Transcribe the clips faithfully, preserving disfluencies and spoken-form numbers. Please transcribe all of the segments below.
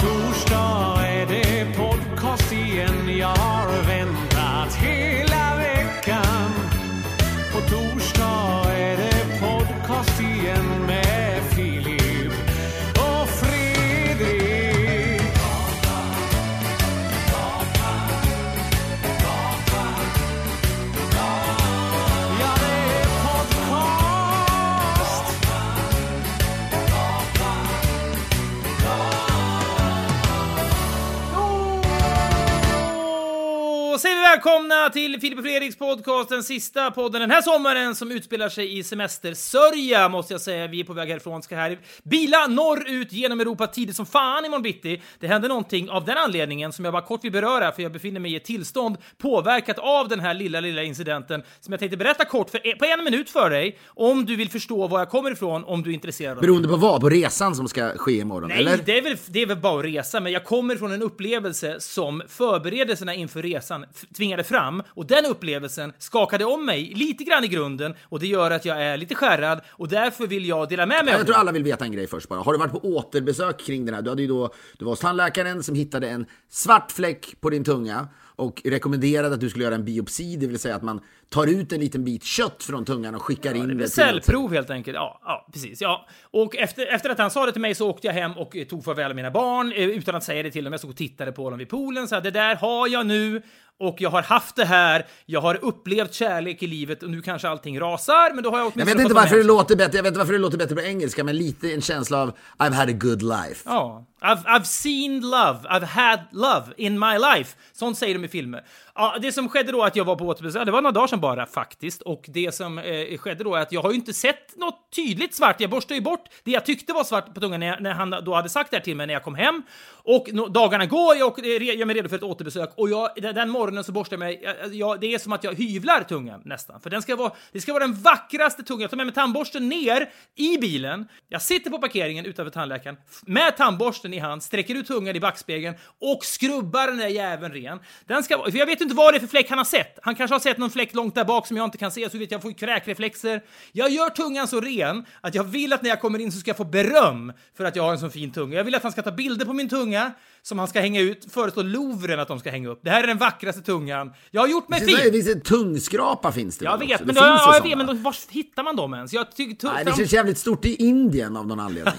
torsdag är det podcast igen. Jag har väntat hela veckan. På torsdag är det podcast igen med Filip och Fredrik. Ja, det är podcast. Och säger vi välkomna till Filip och Fredriks podcast, den sista podden den här sommaren som utspelar sig i semestersörja, måste jag säga. Vi är på väg härifrån, ska här bila norrut genom Europa tidigt som fan imorgon bitti. Det hände någonting av den anledningen som jag bara kort vill beröra, för jag befinner mig i ett tillstånd påverkat av den här lilla, lilla incidenten som jag tänkte berätta kort för, på en minut för dig, om du vill förstå var jag kommer ifrån, om du är intresserad av. Beroende på vad? På resan som ska ske imorgon, Nej, eller? det är, väl, det är väl bara att resa, men jag kommer från en upplevelse som förberedelserna inför resan f- tvingade fram, och den upplevelsen skakade om mig lite grann i grunden, och det gör att jag är lite skärrad, och därför vill jag dela med mig. Jag tror alla vill veta en grej först bara. Har du varit på återbesök kring den här? Du hade ju då, du var hos tandläkaren som hittade en svart fläck på din tunga och rekommenderade att du skulle göra en biopsi, det vill säga att man tar ut en liten bit kött från tungan och skickar in det till cellprov helt enkelt. Ja, ja, precis. Ja. Och efter, efter att han sa det till mig så åkte jag hem och eh, tog farväl av mina barn eh, utan att säga det till dem. Jag stod och tittade på dem vid poolen, så här, det där har jag nu, och jag har haft det här. Jag har upplevt kärlek i livet och nu kanske allting rasar, men då har jag åtminstone Jag vet inte fått varför det med. låter bättre. Jag vet inte varför det låter bättre på engelska, men lite en känsla av I've had a good life. Ja, I've, I've seen love, I've had love in my life. Sånt säger de i filmer. Ja, det som skedde då att jag var på återbesök, det var några dagar sedan bara faktiskt, och det som eh, skedde då är att jag har ju inte sett något tydligt svart. Jag borstade ju bort det jag tyckte var svart på tungan när, jag, när han då hade sagt det här till mig när jag kom hem, och no, dagarna går, jag och, eh, gör mig redo för ett återbesök, och jag, den morgonen så borstar jag mig, jag, jag, det är som att jag hyvlar tungan nästan, för den ska vara, det ska vara den vackraste tungan. Jag tar med mig tandborsten ner i bilen, jag sitter på parkeringen utanför tandläkaren med tandborsten i hand, sträcker ut tungan i backspegeln och skrubbar den där jäveln ren. Den ska, för jag vet inte vad det är för fläck han har sett. Han kanske har sett någon fläck långt där bak som jag inte kan se, så vet jag får kräkreflexer. Jag gör tungan så ren att jag vill att när jag kommer in så ska jag få beröm för att jag har en så fin tunga. Jag vill att han ska ta bilder på min tunga som han ska hänga ut, föreslå Louvren att de ska hänga upp. Det här är den vackraste tungan. Jag har gjort mig fin. Det finns en tungskrapa finns det. Jag vet, också. men, det då, finns ja, ju jag vet, men då, var hittar man dem ens? Jag tycker Nej, det känns jävligt stort i Indien av någon anledning.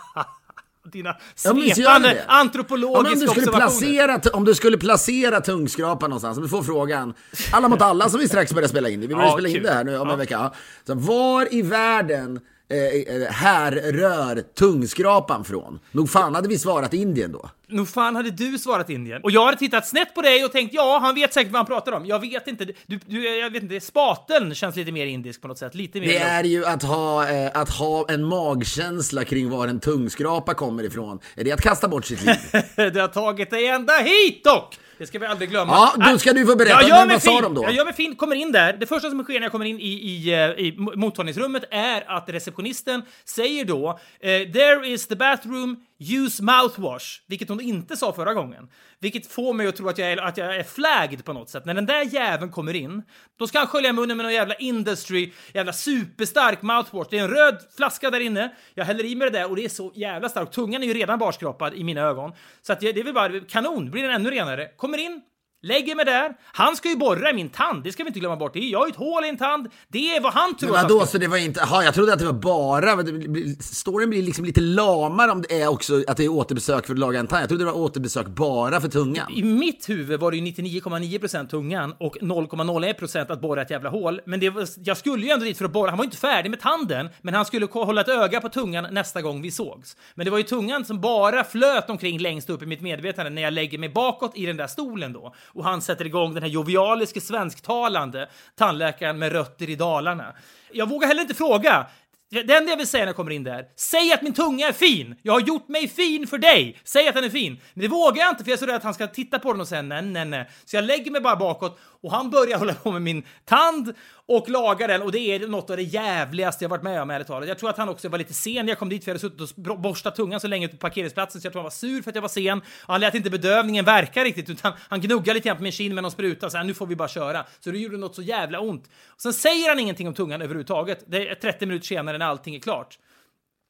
Dina Ja, svepande antropologiska ja, om, du skulle observationer. placera, om du skulle placera tungskrapan någonstans, om du får frågan, alla mot alla som vi strax börjar spela in det. Vi börjar Ja, spela kul. in det här nu om Ja. en vecka. Så var i världen eh, härrör tungskrapan från? Nog fan hade vi svarat Indien då. Nog fan hade du svarat Indien. Och jag hade tittat snett på dig och tänkt, ja, han vet säkert vad han pratar om. Jag vet inte, du, du, jag vet inte, spaten känns lite mer indisk på något sätt. Lite mer. Det är ju att ha, eh, att ha en magkänsla kring var en tungskrapa kommer ifrån. Är det att kasta bort sitt liv? Det har tagit dig ända hit dock! Det ska vi aldrig glömma. Ja, då ska du få berätta. Jag gör Men mig vad sa fin. de då? Jag gör mig fin, kommer in där. Det första som sker när jag kommer in i, i, i mottagningsrummet är att receptionisten säger då eh, there is the bathroom, use mouthwash. Vilket hon inte sa förra gången. Vilket får mig att tro att jag är, att jag är flagged på något sätt. När den där jäveln kommer in, då ska han skölja munnen med någon jävla industry, jävla superstark mouthwash. Det är en röd flaska där inne. Jag häller i mig det där och det är så jävla starkt. Tungan är ju redan barskrapad i mina ögon. Så att det är väl bara kanon, blir den ännu renare. Kommer in, lägger mig där. Han ska ju borra i min tand, det ska vi inte glömma bort. Jag har ju ett hål i en tand. Det är vad han tror. Men att vadå, han ska... så det var inte... Aha, jag trodde att det var bara... Storyn blir liksom lite lamare om det är också att det är återbesök för att laga en tand. Jag trodde det var återbesök bara för tungan. I mitt huvud var det ju nittionio komma nio procent tungan och noll komma noll ett procent att borra ett jävla hål. Men det var, jag skulle ju ändå dit för att borra. Han var ju inte färdig med tanden, men han skulle hålla ett öga på tungan nästa gång vi sågs. Men det var ju tungan som bara flöt omkring längst upp i mitt medvetande när jag lägger mig bakåt i den där stolen då. Och han sätter igång den här jovialiske svensktalande tandläkaren med rötter i Dalarna. Jag vågar heller inte fråga. Det enda jag vill säga när jag kommer in där, säg att min tunga är fin. Jag har gjort mig fin för dig. Säg att den är fin. Men det vågar jag inte, för jag är så rädd att han ska titta på den och säga nej, nej, nej. Så jag lägger mig bara bakåt och han börjar hålla på med min tand och laga den. Och det är något av det jävligaste jag varit med om, ärligt talat. Jag tror att han också var lite sen när jag kom dit, för jag hade suttit och borstat tungan så länge ute på parkeringsplatsen, så jag tror han var sur för att jag var sen. Och han lät inte bedövningen verka riktigt, utan han gnuggade lite grann på min kind med någon spruta. Så här, nu får vi bara köra. Så det gjorde något så jävla ont. Och sen säger han ingenting om tungan överhuvudtaget. Det är trettio minuter senare när allting är klart.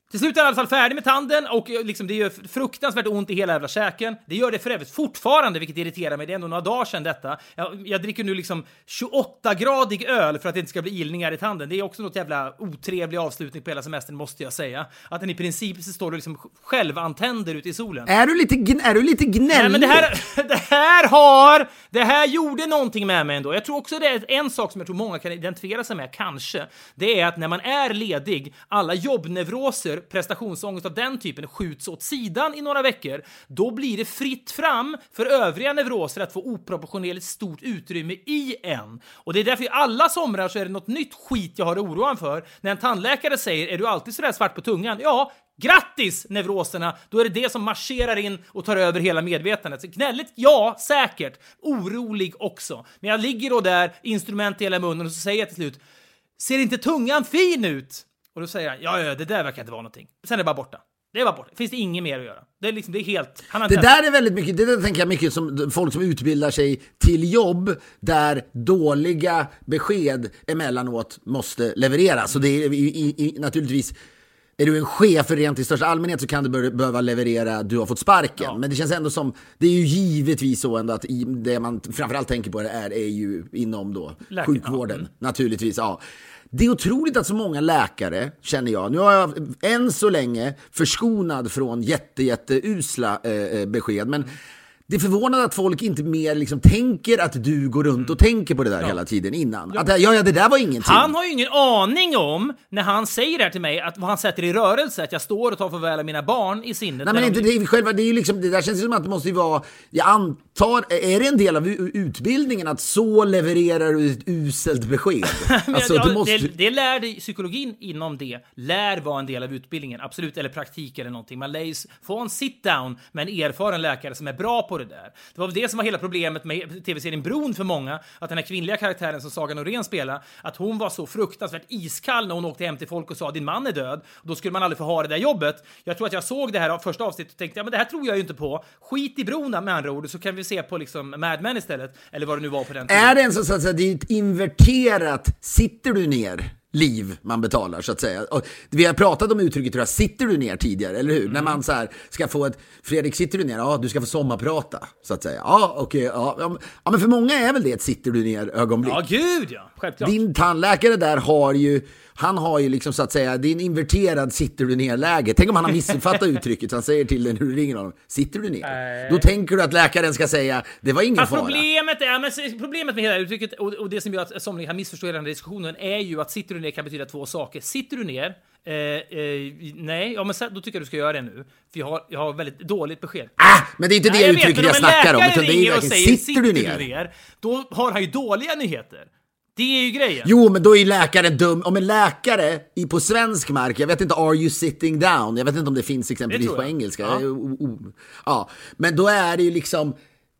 Till slut är jag i alla fall färdig med tanden och liksom det gör fruktansvärt ont i hela jävla käken. Det gör det för övrigt fortfarande, vilket irriterar mig. Det är ändå några dagar sedan detta. Jag, jag dricker nu liksom tjugoåtta-gradig öl för att det inte ska bli ilningar i tanden. Det är också något jävla otrevlig avslutning på hela semestern, måste jag säga. Att den i princip så står och liksom självantänder ute i solen. Är du lite, är du lite gnällig? Nej, men det här, det här har... Det här gjorde någonting med mig ändå. Jag tror också det är en sak som jag tror många kan identifiera sig med, kanske. Det är att när man är ledig, alla jobbneuroser, prestationsångest av den typen skjuts åt sidan i några veckor, då blir det fritt fram för övriga neuroser att få oproportionerligt stort utrymme i en. Och det är därför i alla somrar så är det något nytt skit jag har oroan för. När en tandläkare säger, är du alltid sådär svart på tungan? Ja, grattis neuroserna! Då är det det som marscherar in och tar över hela medvetandet. Så gnälligt, ja, säkert. Orolig också. Men jag ligger då där, instrument i hela munnen, och så säger jag till slut, ser inte tungan fin ut? Och då säger han, ja, ja, det där verkar inte vara någonting. Sen är det bara borta. Det är bara borta. Finns det inget mer att göra. Det är liksom, det är helt... Han har det där är väldigt mycket, det där tänker jag mycket som folk som utbildar sig till jobb där dåliga besked emellanåt måste levereras. Så det är i, i, naturligtvis... Är du en chef för rent i största allmänhet så kan du bör, behöva leverera, du har fått sparken. Ja. Men det känns ändå som, det är ju givetvis så ändå att i, det man framförallt tänker på det är, är ju inom då Läkare. sjukvården. Mm. Naturligtvis, ja. Det är otroligt att så många läkare, känner jag, nu har jag än så länge förskonad från jätte, jätte usla eh, besked, men det är förvånande att folk inte mer liksom tänker att du går runt och tänker på det där ja. hela tiden innan. Ja. Att, ja, ja, det där var ingenting. Han har ju ingen aning om, när han säger det här till mig, att vad han sätter i rörelse, att jag står och tar farväl av mina barn i sinnet. Nej, men inte de... det, själva, det är ju liksom, det där känns som att det måste ju vara, jag antar, är det en del av utbildningen att så levererar du ett uselt besked? Alltså, ja, du måste... det, det lär dig, psykologin inom det lär vara en del av utbildningen, absolut, eller praktik eller någonting. Man lär ju få en sit down med en erfaren läkare som är bra på det där. Det var det som var hela problemet med tv-serien Bron för många, att den här kvinnliga karaktären som Saga Norén spelar, att hon var så fruktansvärt iskall när hon åkte hem till folk och sa din man är död, och då skulle man aldrig få ha det där jobbet. Jag tror att jag såg det här första avsnittet och tänkte, ja men det här tror jag ju inte på. Skit i Bron med andra ord, så kan vi se på liksom Mad Men istället, eller vad det nu var på den tiden. Är det en så att säga, det är ett inverterat, sitter du ner liv man betalar, så att säga. Och vi har pratat om uttrycket, tror jag, sitter du ner tidigare, eller hur? Mm. När man så här ska få ett, Fredrik, sitter du ner? Ja, du ska få sommarprata, så att säga. Ja, okej, ja. Ja, men för många är väl det ett sitter du ner ögonblick. Ja, gud ja, självklart. Din tandläkare där har ju, han har ju liksom så att säga, det är en inverterad sitter du ner-läge. Tänk om han har missuppfattat uttrycket, så han säger till dig när du ringer honom, sitter du ner? Äh. Då tänker du att läkaren ska säga, det var ingen Fast fara. Problemet, är, men problemet med hela uttrycket, och, och det som gör att somliga har missförstått den här diskussionen, är ju att sitter du ner kan betyda två saker. Sitter du ner, eh, eh, nej, ja, men då tycker jag du ska göra det nu. För jag har, jag har väldigt dåligt besked. Ah, men det är inte nej, det jag uttrycket vet, jag snackar om, utan det är verkligen, sitter, sitter du ner? du ner? Då har han ju dåliga nyheter. Det är ju grejen. Jo, men då är läkaren dum. Om en läkare i på svensk mark, jag vet inte, are you sitting down? Jag vet inte om det finns exempelvis det på engelska. Ja. Uh, uh, uh. ja, men då är det ju liksom,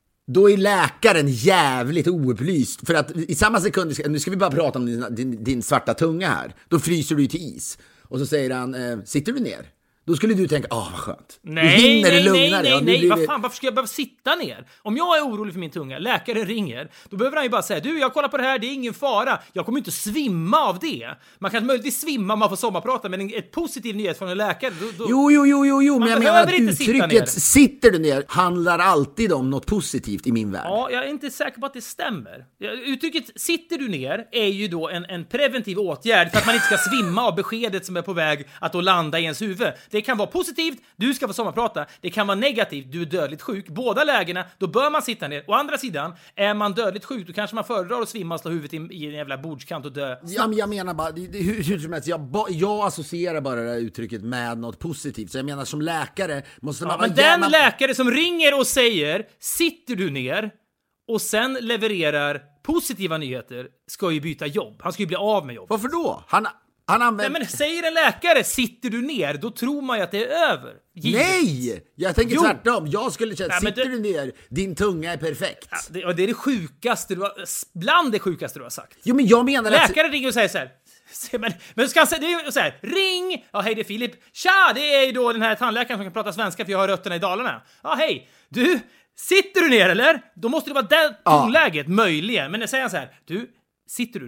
då är läkaren jävligt oupplyst. För att i samma sekund, nu ska vi bara prata om din, din, din svarta tunga här. Då fryser du till is. Och så säger han, eh, sitter du ner? Då skulle du tänka, åh vad skönt. Nej, du hinner nej, nej, nej, ja, nej. Vad fan, varför ska jag behöva sitta ner? Om jag är orolig för min tunga, läkaren ringer, då behöver han ju bara säga, du, jag kollar på det här, det är ingen fara. Jag kommer inte svimma av det. Man kan möjligtvis svimma om man får sommarprata, men ett positiv nyhet från en läkare, då, då... Jo, jo, jo, jo, jo, men jag menar att uttrycket sitter du ner handlar alltid om något positivt i min värld. Ja, jag är inte säker på att det stämmer. Uttrycket sitter du ner är ju då en, en preventiv åtgärd för att man inte ska svimma av beskedet som är på väg att då landa i ens huvud. Det kan vara positivt, du ska få sommarprata. Det kan vara negativt, du är dödligt sjuk. Båda lägena, då bör man sitta ner. Å andra sidan, är man dödligt sjuk, då kanske man föredrar att svimma och slå huvudet i, i en jävla bordskant och dö. Ja, men jag menar bara, det, det, hur, hur som helst, jag, ba, jag associerar bara det här uttrycket med något positivt. Så jag menar, som läkare måste man... Ja, men den gärna... läkare som ringer och säger, sitter du ner och sen levererar positiva nyheter, ska ju byta jobb. Han ska ju bli av med jobb. Varför då? Han... Han använder... Nej, men säger en läkare, sitter du ner, då tror man ju att det är över. Givet. Nej! Jag tänker jo. tvärtom. Jag skulle känna, ja, sitter du... du ner, din tunga är perfekt. Ja, det, det är det sjukaste du har, bland det sjukaste du har sagt. Jo, men jag menar läkare att... ringer och säger så här, men, men ska han säga, det är så här, ring! Ja, hej, det är Filip. Tja, det är ju då den här tandläkaren som kan prata svenska, för jag har rötterna i Dalarna. Ja, hej, du, sitter du ner eller? Då måste det vara det tonläget, ja. Möjligen. Men säger han så här, du, sitter du ner?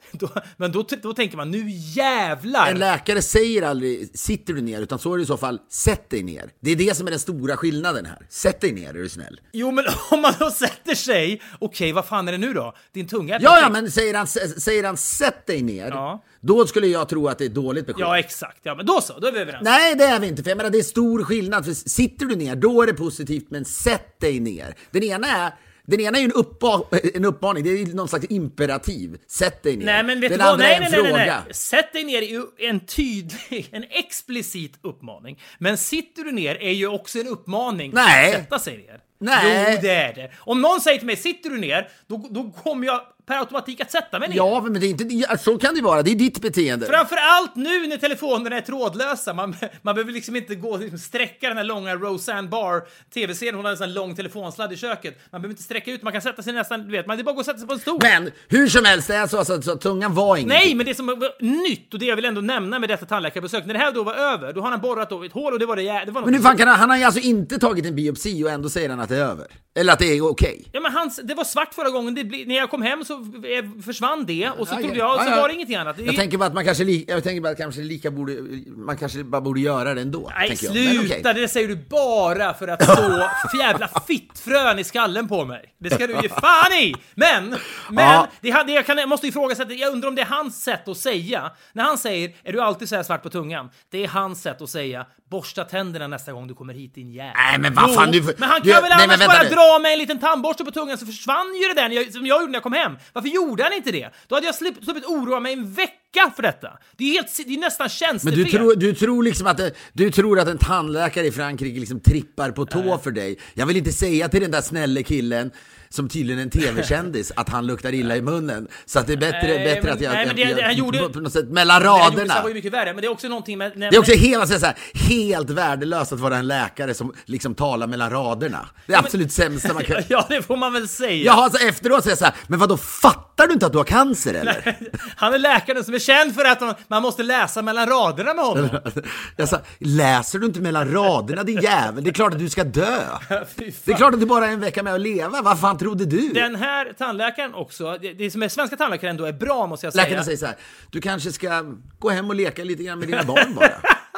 Då, men då, då tänker man, nu jävlar! En läkare säger aldrig sitter du ner, utan så är det i så fall sätt dig ner. Det är det som är den stora skillnaden här. Sätt dig ner, är du snäll. Jo, men om man då sätter sig, okej, okay, vad fan är det nu då? Din tunga är Ja, ja, men säger han, säger han sätt dig ner, ja. Då skulle jag tro att det är ett dåligt besked. Ja, exakt. Ja, men då så, då är vi överens. Nej, det är vi inte, för jag menar, det är stor skillnad. För sitter du ner, då är det positivt, men sätt dig ner. Den ena är Den ena är ju en, uppba- en uppmaning, det är någon slags imperativ. Sätt dig ner. Nej, men vet Den du vad? andra Nej, är en nej, nej, fråga. nej. Sätt dig ner är ju en tydlig, en explicit uppmaning. Men sitter du ner är ju också en uppmaning Nej. att sätta sig ner. Nej. Jo, det är det. Om någon säger till mig, sitter du ner, då, då kommer jag per automatik att sätta mig ner. Ja, men det är inte, så kan det vara, det är ditt beteende. Framförallt nu när telefonerna är trådlösa. Man, man behöver liksom inte gå liksom sträcka den här långa Roseanne Barr tv-serien. Hon har en sån lång telefonsladd i köket. Man behöver inte sträcka ut, man kan sätta sig nästan, du vet, man det är bara att gå och sätta sig på en stol. Men hur som helst, det är så, så, så, så tungan var inget. Nej, men det som var nytt, och det jag vill ändå nämna med detta tandläkarbesök, när det här då var över, då har han borrat då ett hål och det var det, det var något. Men hur fan kan han, han har ju alltså inte tagit en biopsi och ändå säger han att det är över. Eller att det är okej. Okay. Ja, men hans, det var svart förra gången, det bli, när jag kom hem så eh, försvann det, och så Ja, trodde ja. jag, så Ja, ja. var det ingenting annat. Det, Jag tänker bara att man kanske, li, jag tänker bara att kanske lika borde, man kanske bara borde göra det ändå. nej, sluta, sluta, okay. det säger du bara för att så jävla fittfrön i skallen på mig. Det ska du ge fan i! Men, men, Ja. det, det, jag, kan, jag måste ifrågasätta, jag undrar om det är hans sätt att säga. När han säger, är du alltid så här svart på tungan? Det är hans sätt att säga, borsta tänderna nästa gång du kommer hit, din jävel. Nej, men vad fan, jo, du- men han kan du- väl nej, annars men vänta bara nu. dra med en liten tandborste på tungan, så försvann ju det där när jag, som jag gjorde när jag kom hem. Varför gjorde han inte det? Då hade jag sluppit, sluppit oroa mig en vecka för detta. Det är, helt, det är nästan Men tjänstefel. du tror, du tror liksom att det, du tror att en tandläkare i Frankrike liksom trippar på tå Nej. för dig. Jag vill inte säga till den där snälla killen som tydligen är en tv-kändis att han luktar illa i munnen. Så att det är bättre, Nej, bättre men- att jag, nej, men det- jag, det- han jag gjorde- på något sätt mellan Det han gjorde raderna. var ju mycket värre, men det är också någonting med... Det är också helt, så här, helt värdelöst att vara en läkare som liksom talar mellan raderna. Det är absolut sämsta man kan... Ja, det får man väl säga. Jaha, så efteråt säger jag så här, men vad då fattar du inte att du har cancer eller? Han är läkaren som är känd för att man, man måste läsa mellan raderna med honom. Jag sa, läser du inte mellan raderna din jävel? Det är klart att du ska dö. Fy fan. Det är klart att du bara är en vecka med att leva. Vad fan trodde du? Den här tandläkaren också, det, det som är svenska tandläkaren ändå är bra, måste jag säga. Läkarna säger så här, du kanske ska gå hem och leka lite grann med dina barn bara.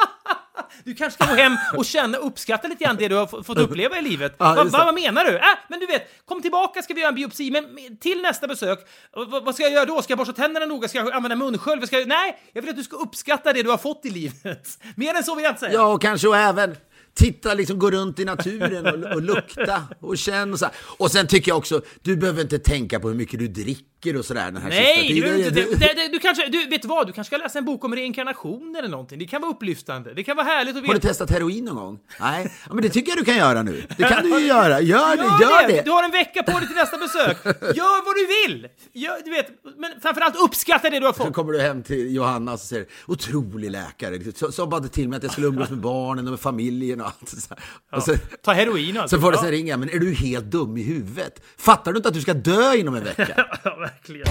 Du kanske ska gå hem och känna och uppskatta lite grann det du har f- fått uppleva i livet. Ja, Va, just va, det. vad menar du? Äh, men du vet, kom tillbaka, ska vi göra en biopsi, men men till nästa besök, va, vad ska jag göra då? Ska jag borsta tänderna noga? Ska jag använda munskölv? Ska jag... Nej, jag vill att du ska uppskatta det du har fått i livet. Mer än så vill jag inte säga. Ja, och kanske och även titta, liksom gå runt i naturen och, och lukta och känna och så här. Och sen tycker jag också, du behöver inte tänka på hur mycket du dricker och sådär den här Nej, sista du, tiden. du, du, du, du, du kanske, du vet vad, du kanske ska läsa en bok om reinkarnation eller någonting. Det kan vara upplyftande, det kan vara härligt att Har du veta. testat heroin någon gång? Nej, ja, men det tycker jag du kan göra nu. Det kan du ju göra. Gör det, Gör gör det. det. Du har en vecka på dig till nästa besök. Gör vad du vill. Gör, du vet, men framförallt uppskatta det du har Så fått. kommer du hem till Johanna och så säger otrolig läkare. Så, så bad till mig att jag skulle umgås med barnen och med familjen och allt. Så, och så, Ta heroin och allt. så får du Ja. sen ringa, men är du helt dum i huvudet? Fattar du inte att du ska dö inom en vecka? Ja, verkligen.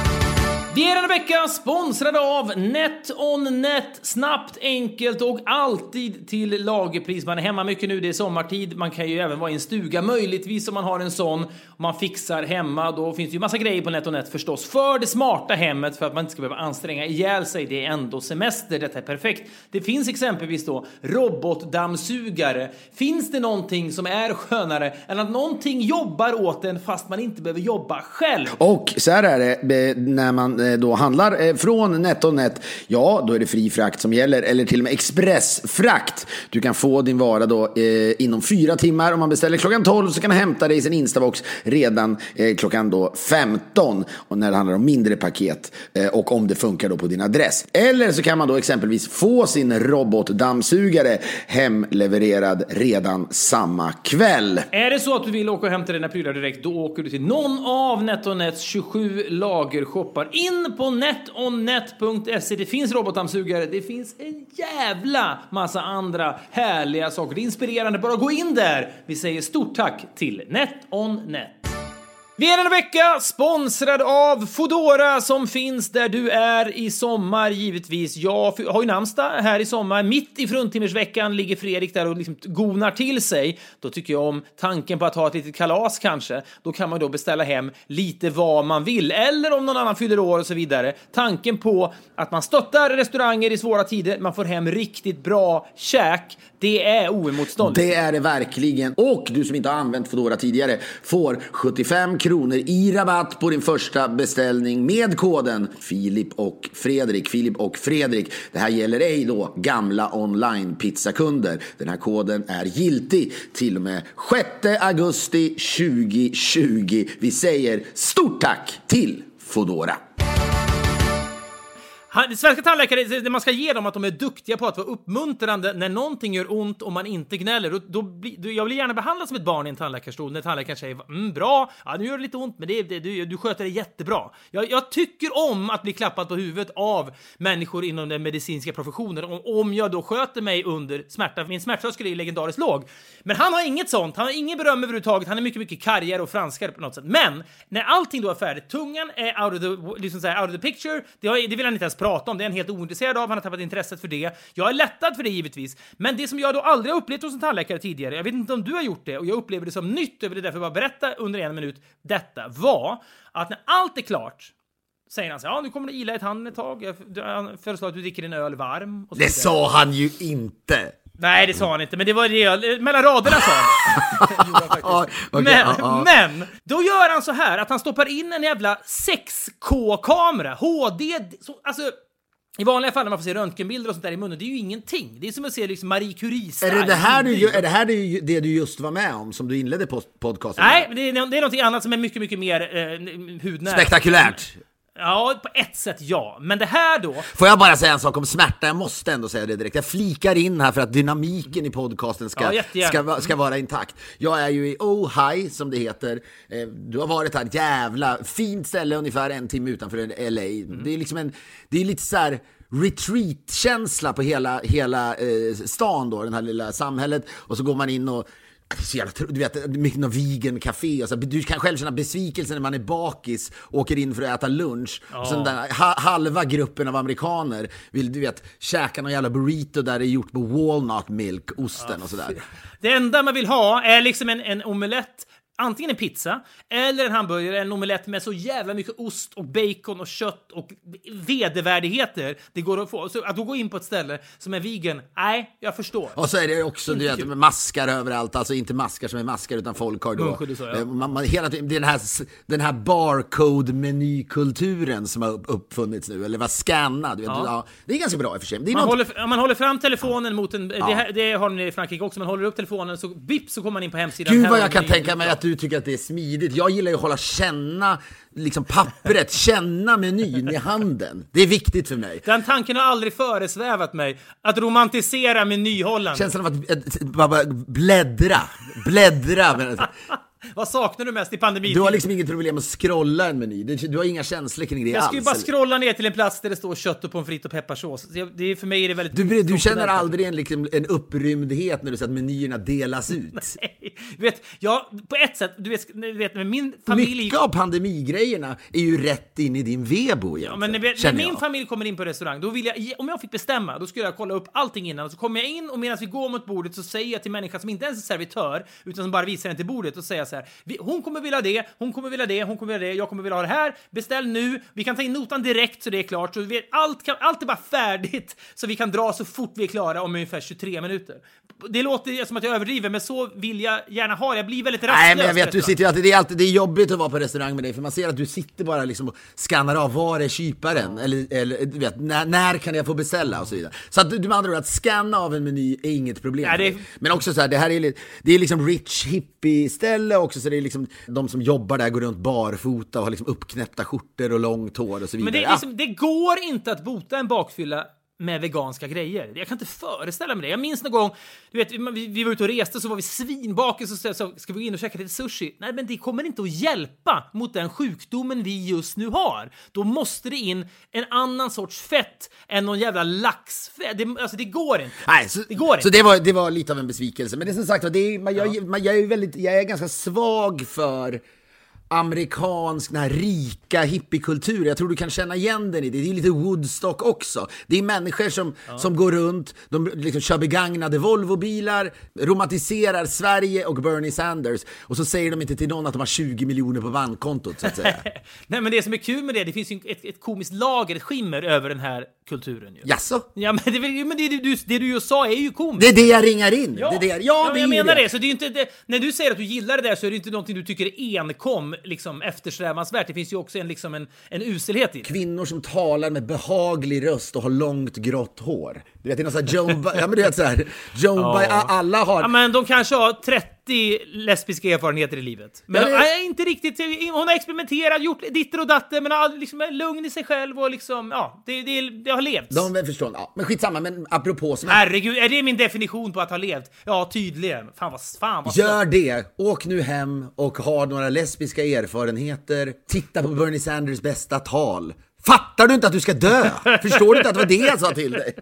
Vi är denna vecka sponsrade av NetOnNet. Snabbt, enkelt och alltid till lagerpris. Man är hemma mycket nu, det är sommartid. Man kan ju även vara i en stuga, möjligtvis om man har en sån. Om man fixar hemma, då finns det ju massa grejer på NetOnNet förstås. För det smarta hemmet, för att man inte ska behöva anstränga ihjäl sig. Det är ändå semester, detta är perfekt. Det finns exempelvis då robotdammsugare. Finns det någonting som är skönare än att någonting jobbar åt en fast man inte behöver jobba själv? Och så här är det, eh, när man eh, då handlar eh, från NetOnNet, ja, då är det fri frakt som gäller, eller till och med expressfrakt. Du kan få din vara då eh, inom fyra timmar. Om man beställer klockan tolv så kan man hämta det i sin Instabox redan eh, klockan då femton. Och när det handlar om mindre paket eh, och om det funkar då på din adress. Eller så kan man då exempelvis få sin robotdammsugare hemlevererad redan samma kväll. Är det så att du vill åka och hämta dina prylar direkt, då åker du till någon av NetOnNets tjugosju lagershoppar. In på netonnet punkt se. Det finns robotdammsugare, det finns en jävla massa andra härliga saker. Det är inspirerande, bara gå in där. Vi säger stort tack till NetOnNet. Vi är denna vecka sponsrad av Foodora som finns där du är i sommar givetvis. Jag har ju namnsdag här i sommar. Mitt i fruntimmersveckan ligger Fredrik där och liksom gonar till sig. Då tycker jag om tanken på att ha ett litet kalas kanske. Då kan man då beställa hem lite vad man vill. Eller om någon annan fyller år och så vidare. Tanken på att man stöttar restauranger i svåra tider. Man får hem riktigt bra käk. Det är oemotståndligt. Det är det verkligen. Och du som inte har använt Foodora tidigare får sjuttiofem kronor i rabatt på din första beställning med koden Filip och Fredrik. Filip och Fredrik. Det här gäller ej då gamla online-pizzakunder. Den här koden är giltig till och med sjätte augusti tjugohundratjugo. Vi säger stort tack till Foodora. Svenska tandläkare, det man ska ge dem att de är duktiga på att vara uppmuntrande när någonting gör ont och man inte gnäller. Då, då, då, jag vill gärna behandlas som ett barn i en tandläkarstol när tandläkaren säger mm, bra, ja, nu gör det lite ont men det, det, du, du sköter det jättebra. Jag, jag tycker om att bli klappad på huvudet av människor inom den medicinska professionen om, om jag då sköter mig under smärta. Min smärttröskel är ju legendariskt låg. Men han har inget sånt, han har ingen beröm överhuvudtaget, han är mycket, mycket kargare och franskare på något sätt. Men när allting då är färdigt, tungan är out of the, liksom så här, out of the picture, det, har, det vill han inte ens prata om, det är han helt ointresserad av, han har tappat intresset för det. Jag är lättad för det givetvis, men det som jag då aldrig har upplevt hos en tandläkare tidigare, jag vet inte om du har gjort det, och jag upplever det som nytt, över det därför bara berätta under en minut detta, var att när allt är klart säger han så ja nu kommer du ila ett hand ett tag, jag föreslår att du dricker din öl varm. Och så det sa han ju inte. Nej, det sa han inte, men det var det mellan raderna sa han. okay, men, uh, uh. men, då gör han så här att han stoppar in en jävla sex K-kamera, H D, så, alltså i vanliga fall när man får se röntgenbilder och sånt där i munnen, det är ju ingenting. Det är som att se liksom Marie Curie-style. Är det det här, du, är det, här det, det du just var med om, som du inledde podcasten? Nej, det är, det är något annat som är mycket, mycket mer eh, hudnära. Spektakulärt. Ja, på ett sätt ja. Men det här då... Får jag bara säga en sak om smärta? Jag måste ändå säga det direkt. Jag flikar in här för att dynamiken i podcasten ska, ja, ska, ska vara intakt. Jag är ju i Ojai, som det heter. Du har varit här, jävla fint ställe ungefär en timme utanför L A. Mm. Det är liksom en... Det är lite så här... retreat-känsla på hela, hela eh, stan då, den här lilla samhället. Och så går man in och så jävla, du vet, mycket någon vegan café och så. Du kan själv känna besvikelse när man är bakis, åker in för att äta lunch. Oh. Och sen den ha, halva gruppen av amerikaner vill, du vet, käka någon jävla burrito där det är gjort på walnut milk, osten oh, och sådär. Det enda man vill ha är liksom en, en omelett, antingen en pizza eller en hamburgare, en omelett med så jävla mycket ost och bacon och kött och vedervärdigheter det går att få. Så att då gå in på ett ställe som är vegan, nej, jag förstår. Och så är det också du vet, med maskar överallt, alltså inte maskar som är maskar utan folk har då. Munskydd, så, ja. man, man, hela tiden, den här, den här barcode-menykulturen som har uppfunnits nu, eller vad scanna, du vet, ja. Ja, det är ganska bra i och för sig. Det är man, något... håller, man håller fram telefonen mot en, ja. det, det har ni i Frankrike också, man håller upp telefonen så vips så kommer man in på hemsidan. Gud vad jag kan tänka mig att du tycker att det är smidigt. Jag gillar ju att hålla känna liksom pappret, känna menyn i handen. Det är viktigt för mig. Den tanken har aldrig föresvävat mig att romantisera menyhållande. Känslan av att, att, att, att bläddra, bläddra. Vad saknar du mest i pandemin? Du har liksom inget problem att scrolla en meny. Du har inga känslor kring det jag alls. Jag ska ju bara scrolla ner till en plats där det står kött och pommes frites och pepparsås. Det är, för mig är det väldigt... Du, du känner aldrig en, liksom, en upprymdhet när du ser att menyerna delas ut? Nej, du vet, jag, på ett sätt, du vet, du vet med min familj... Mycket av pandemigrejerna är ju rätt in i din vebo egentligen. Ja, men när, när min familj kommer in på restaurang, då vill jag, om jag fick bestämma, då skulle jag kolla upp allting innan. Och så kommer jag in och medan vi går mot bordet så säger jag till människan som inte ens är servitör, utan som bara visar den till bordet och säger så här: hon kommer vilja det, hon kommer vilja det, hon kommer vilja det, jag kommer vilja ha det här. Beställ nu, vi kan ta in notan direkt så det är klart. Så vi, allt, kan, allt är bara färdigt så vi kan dra så fort vi är klara om ungefär tjugotre minuter. Det låter som att jag överdriver, men så vill jag gärna ha. Jag blir väldigt rastlös. Nej, men jag vet, du sitter ju alltid, det är alltid, det är jobbigt att vara på restaurang med dig, för man ser att du sitter bara liksom och skannar av, var är kyparen? Eller, eller du vet, när, när kan jag få beställa och så vidare. Så att du med andra ord, att scanna av en meny är inget problem. Nej, det... Men också så här, det här är, det är liksom rich hippie ställe också, så det är liksom de som jobbar där går runt barfota och har liksom uppknäppta skjortor och långt hår och så vidare. Men det, är liksom, det går inte att bota en bakfylla med veganska grejer. Jag kan inte föreställa mig det. Jag minns någon gång, du vet, vi, vi var ute och reste så var vi svinbakis och så, så ska vi gå in och käka lite sushi. Nej, men det kommer inte att hjälpa mot den sjukdomen vi just nu har. Då måste det in en annan sorts fett än någon jävla laxfett. Det, alltså det går inte. Nej, så, det går så inte. det var, det var lite av en besvikelse. Men det är som sagt, det är, man, jag, man, jag är väldigt, jag är ganska svag för amerikansk, den här rika hippiekultur. Jag tror du kan känna igen den i det. Det är lite Woodstock också. Det är människor som, ja. som går runt, de liksom kör begagnade Volvo-bilar, romantiserar Sverige och Bernie Sanders, och så säger de inte till någon att de har tjugo miljoner på bankkontot, så att säga. Nej, men det som är kul med det, det finns ju ett, ett komiskt lager, ett skimmer över den här kulturen ju. Jaså? Ja, men det, men det, du, det du ju sa är ju komiskt. Det är det jag ringar in. Ja, det är det jag, ja, ja, det jag är menar det. det. Så det är ju inte det, när du säger att du gillar det där, så är det inte någonting du tycker är enkom liksom eftersträvansvärt. Det finns ju också en, liksom en, en uselhet i det. Kvinnor som talar med behaglig röst och har långt grått hår. Du vet, det är någon sån här Joan Ba- ja, men du vet så här, Joan Ja. Ba- alla har... Ja, men de kanske har trettio lesbiska erfarenheter i livet. Men Ja, det- nej, inte riktigt. Hon har experimenterat, gjort ditter och datter, men har liksom är lugn i sig själv och liksom, ja, det, det, det har levt. De väl förstår, ja, men skitsamma, men apropå som Herregud, är det min definition på att ha levt? Ja, tydligen. Fan vad, fan vad gör det, åk nu hem och ha några lesbiska erfarenheter. Titta på Bernie Sanders bästa tal. Fattar du inte att du ska dö? Förstår du inte att det var det jag sa till dig?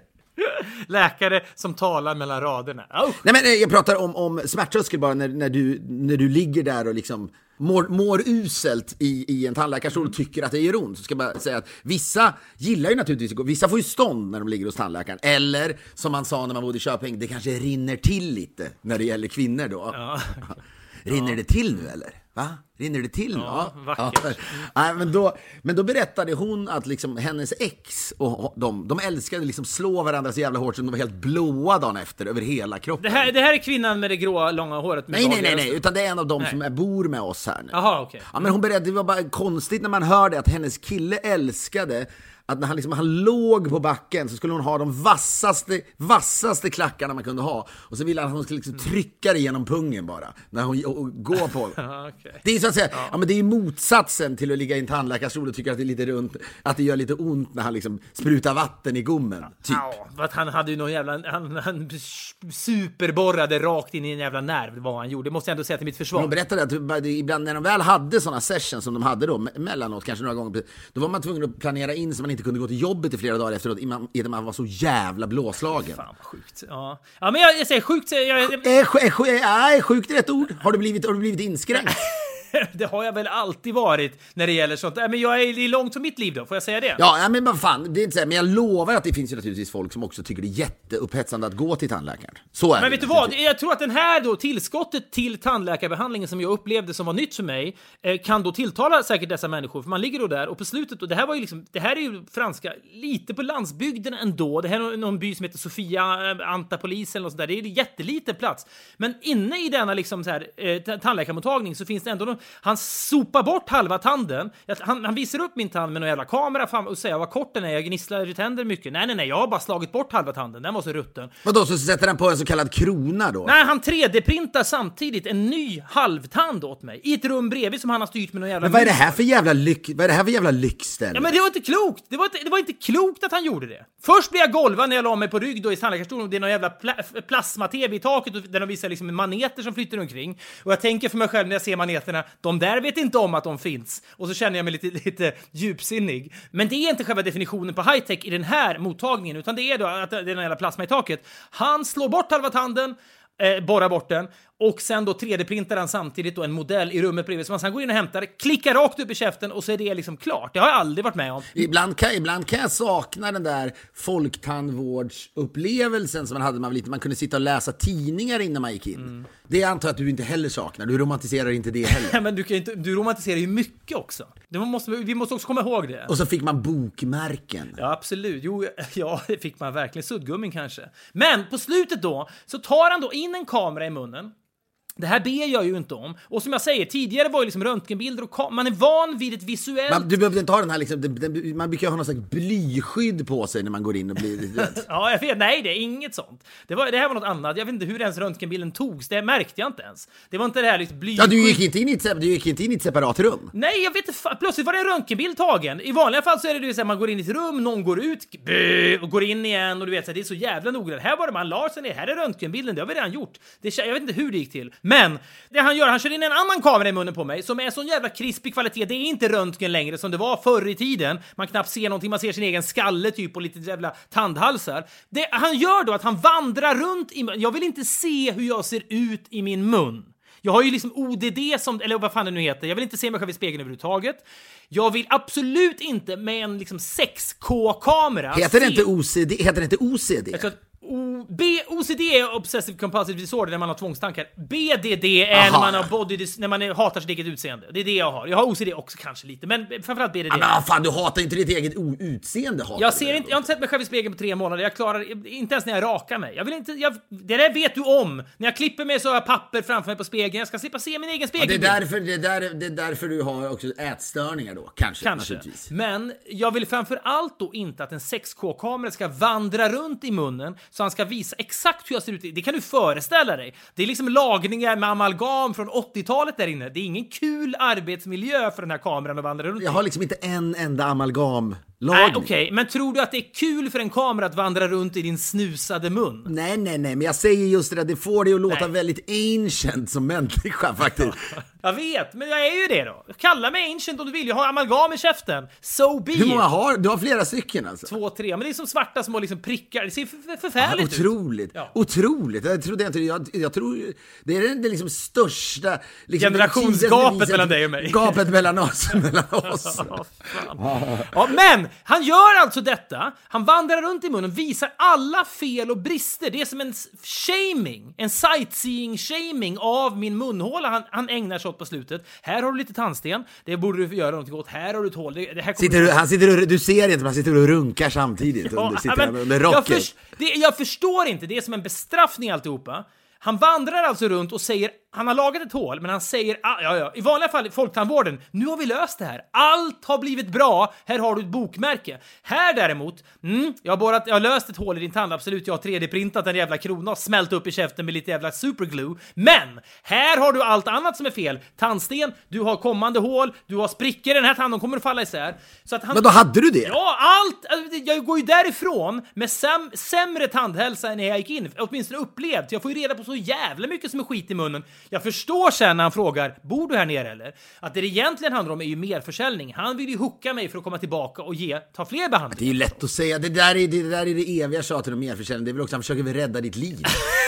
läkare som talar mellan raderna. Oh. Nej, men jag pratar om, om smärttröskel bara när, när, du, när du ligger där och liksom mår, mår uselt i, i en tandläkarstol och tycker att det gör ont. Så ska jag bara säga att vissa gillar ju naturligtvis att gå. Vissa får ju stånd när de ligger hos tandläkaren. Eller som man sa när man bodde i Köping, det kanske rinner till lite när det gäller kvinnor då. Ja. Rinner ja. det till nu eller? Va? Rinner det till nu? Ja, ja. vackert. Nej, men, då, men då berättade hon att liksom hennes ex och de, de älskade liksom slå varandra så jävla hårt som de var helt blåa dagen efter över hela kroppen. Det här, det här är kvinnan med det gråa långa håret. Med nej, nej, nej, nej, utan det är en av dem nej. som är, bor med oss här nu. Jaha, okej. Okay. Ja, men hon berättade, det var bara konstigt när man hörde att hennes kille älskade att när han, liksom, han låg på backen så skulle hon ha de vassaste, vassaste klackarna man kunde ha. Och så ville han att hon skulle liksom trycka det genom pungen bara. När hon och, och går på. Okay. Det är så att säga, ja. Ja, men det är motsatsen till att ligga i en tandläkarstol och tycka att det är lite runt, att det gör lite ont när han liksom sprutar vatten i gommen. Typ. Ja, för att han hade ju någon jävla, han, han superborrade rakt in i en jävla nerv vad han gjorde. Det måste jag ändå säga till mitt försvar. De berättade att ibland när de väl hade sådana sessions som de hade då, mellanåt kanske några gånger, då var man tvungen att planera in så man inte kunde gå till jobbet i flera dagar efteråt i man, i man var så jävla blåslagen. Fan vad sjukt. Ja, ja men jag, jag säger sjukt. Jag, jag... Är, är, är, är sjukt rätt ord? Har du blivit, har du blivit inskränkt? Det har jag väl alltid varit när det gäller sånt. Men jag är långt från mitt liv då, får jag säga det? Ja, men vad fan, det är inte så, men jag lovar att det finns ju naturligtvis folk som också tycker det är jätteupphetsande att gå till tandläkaren. Så är men det. Vet du vad? Jag tror att den här då, tillskottet till tandläkarbehandlingen som jag upplevde som var nytt för mig, kan då tilltala säkert dessa människor. För man ligger då där och på slutet, och det här var ju liksom, det här är ju franska, lite på landsbygden ändå. Det här är någon by som heter Sofia Antapolis eller något sånt där. Det är en jätteliten plats. Men inne i denna liksom så här, eh, tandläkarmottagning så finns det ändå någon. Han sopar bort halva tanden. Han, han visar upp min tand med någon jävla kamera och säger vad kort den är. Jag gnisslar i tänder mycket. Nej, nej, nej. Jag har bara slagit bort halva tanden. Den var så rutten. Vadå, så sätter han på en så kallad krona då? Nej, han tre D-printar samtidigt en ny halvtand åt mig. I ett rum bredvid som han har styrt med någon jävla... Men vad är det här för jävla lyx? Vad är det här för jävla lyxställe? Ja, men det var inte klokt. Det var inte, det var inte klokt att han gjorde det. Först blev jag golvad när jag la mig på rygg då i tandläkarstolen. Det är någon jävla pla- plasma-tv i taket där de visar liksom maneter som flyttar omkring. Och jag tänker för mig själv när jag ser maneterna, de där vet inte om att de finns. Och så känner jag mig lite, lite djupsinnig. Men det är inte själva definitionen på high-tech i den här mottagningen, utan det är då att det är någon jävla plasma i taket. Han slår bort halva tanden, eh, borrar bort den, och sen då tre D-printar han samtidigt då en modell i rummet bredvid som man sen går in och hämtar, klickar rakt upp i käften och så är det liksom klart. Det har jag aldrig varit med om. Ibland kan, ibland kan jag sakna den där folktandvårdsupplevelsen som man hade när man var liten. Man kunde sitta och läsa tidningar innan man gick in. Mm. Det antar jag att du inte heller saknar. Du romantiserar inte det heller. Men du, kan inte, du romantiserar ju mycket också. Det måste, vi måste också komma ihåg det. Och så fick man bokmärken. Ja, absolut. Jo, ja, det fick man verkligen. Suddgummin kanske. Men på slutet då så tar han då in en kamera i munnen. Det här ber jag ju inte om. Och som jag säger, tidigare var ju liksom röntgenbilder och kam- man är van vid ett visuellt... Man, du behöver inte ha den här liksom, det, det, man brukar ha någon slags blyskydd på sig när man går in och blir... Ja, jag vet. Nej, det är inget sånt. Det, var, det här var något annat. Jag vet inte hur ens röntgenbilden togs. Det märkte jag inte ens. Det var inte det här liksom blyskydd... Ja, du gick inte in i ett, du gick inte in i ett separat rum. Nej, jag vet inte. Plötsligt var det en röntgenbild tagen. I vanliga fall så är det ju så att man går in i ett rum, någon går ut bö, och går in igen och du vet så här, det är så jävla noggrant. Här var det man la sig ner. Här är röntgenbilden. Det har vi redan gjort. Det, jag vet inte hur det gick till. Men det han gör, han kör in en annan kamera i munnen på mig som är sån jävla krispig kvalitet. Det är inte röntgen längre som det var förr i tiden. Man knappt ser någonting, man ser sin egen skalle typ och lite jävla tandhalsar. Det han gör då att han vandrar runt i, jag vill inte se hur jag ser ut i min mun. Jag har ju liksom O D D som, eller vad fan det nu heter. Jag vill inte se mig själv i spegeln överhuvudtaget. Jag vill absolut inte med en liksom sex K-kamera. Heter det se... inte O C D? Heter det inte O C D? Jag tror att O, B, O C D är Obsessive Compulsive Disorder när man har tvångstankar. B D D är när man har body dis- när man är, hatar sitt eget utseende. Det är det jag har. Jag har O C D också kanske lite, men framförallt B D D. Ja, men fan, du hatar inte ditt eget o- utseende. Hatar Jag ser inte, jag har inte sett mig själv i spegeln på tre månader. Jag klarar inte ens när jag rakar mig. Jag vill inte, jag, det där vet du om. När jag klipper mig så har jag papper framför mig på spegeln. Jag ska slippa se min egen spegel. Ja, det, är därför, det, är där, det är därför du har också ätstörningar då. Kanske. Kanske. Men jag vill framför allt då inte att en sex K-kamera ska vandra runt i munnen så han ska visa exakt hur jag ser ut. Det kan du föreställa dig. Det är liksom lagningar med amalgam från åttiotalet där inne. Det är ingen kul arbetsmiljö för den här kameran att vandra runt. Jag har liksom inte en enda amalgam. Nej, okej. Okay. Men tror du att det är kul för en kamera att vandra runt i din snusade mun? Nej, nej, nej. Men jag säger just det där. Det får dig att låta nej. väldigt ancient som människa faktiskt. Jag vet, men jag är ju det då. Kalla mig ancient om du vill. Jag har amalgam i käften. So be it. Hur många har du? har flera stycken alltså. Två, tre. Men det är som svarta små liksom prickar. Det ser för, förfärligt ja, otroligt. ut. Ja. Otroligt. Jag trodde inte jag, jag tror det är det, det liksom största liksom, generationsgapet mellan dig och mig. Gapet mellan oss mellan oss. Ja, men han gör alltså detta. Han vandrar runt i munnen, visar alla fel och brister. Det är som en shaming, en sightseeing shaming av min munhåla. Han, han ägnar sig åt på slutet. Här har du lite tandsten. Det borde du göra någonting åt. Här har du ett hål. Det, det här sitter du, han sitter och, du ser inte, men han sitter och runkar samtidigt. Ja, under, sitter men, under rocken. Jag, för, det, jag förstår inte. Det är som en bestraffning alltihopa. Han vandrar alltså runt och säger, han har lagat ett hål, men han säger, ah, ja, ja, i vanliga fall i folktandvården, nu har vi löst det här. Allt har blivit bra, här har du ett bokmärke. Här däremot, mm, jag, har borrat, jag har löst ett hål i din tand, absolut, jag har tre D-printat en jävla krona och smält upp i käften med lite jävla superglue. Men, här har du allt annat som är fel. Tandsten, du har kommande hål, du har sprickor, den här tanden kommer att falla isär. Så att han, men då hade du det? Ja, allt! Jag går ju därifrån med säm, sämre tandhälsa än när jag gick in, åtminstone upplevt. Jag får ju reda på så jävla mycket som är skit i munnen. Jag förstår sen när han frågar, bor du här nere eller? Att det egentligen handlar om är ju merförsäljning. Han vill ju hooka mig för att komma tillbaka och ge, ta fler behandlingar. Det är ju lätt att säga, det där är det, där är det eviga tjatet om merförsäljning. Det är väl också, han försöker väl rädda ditt liv.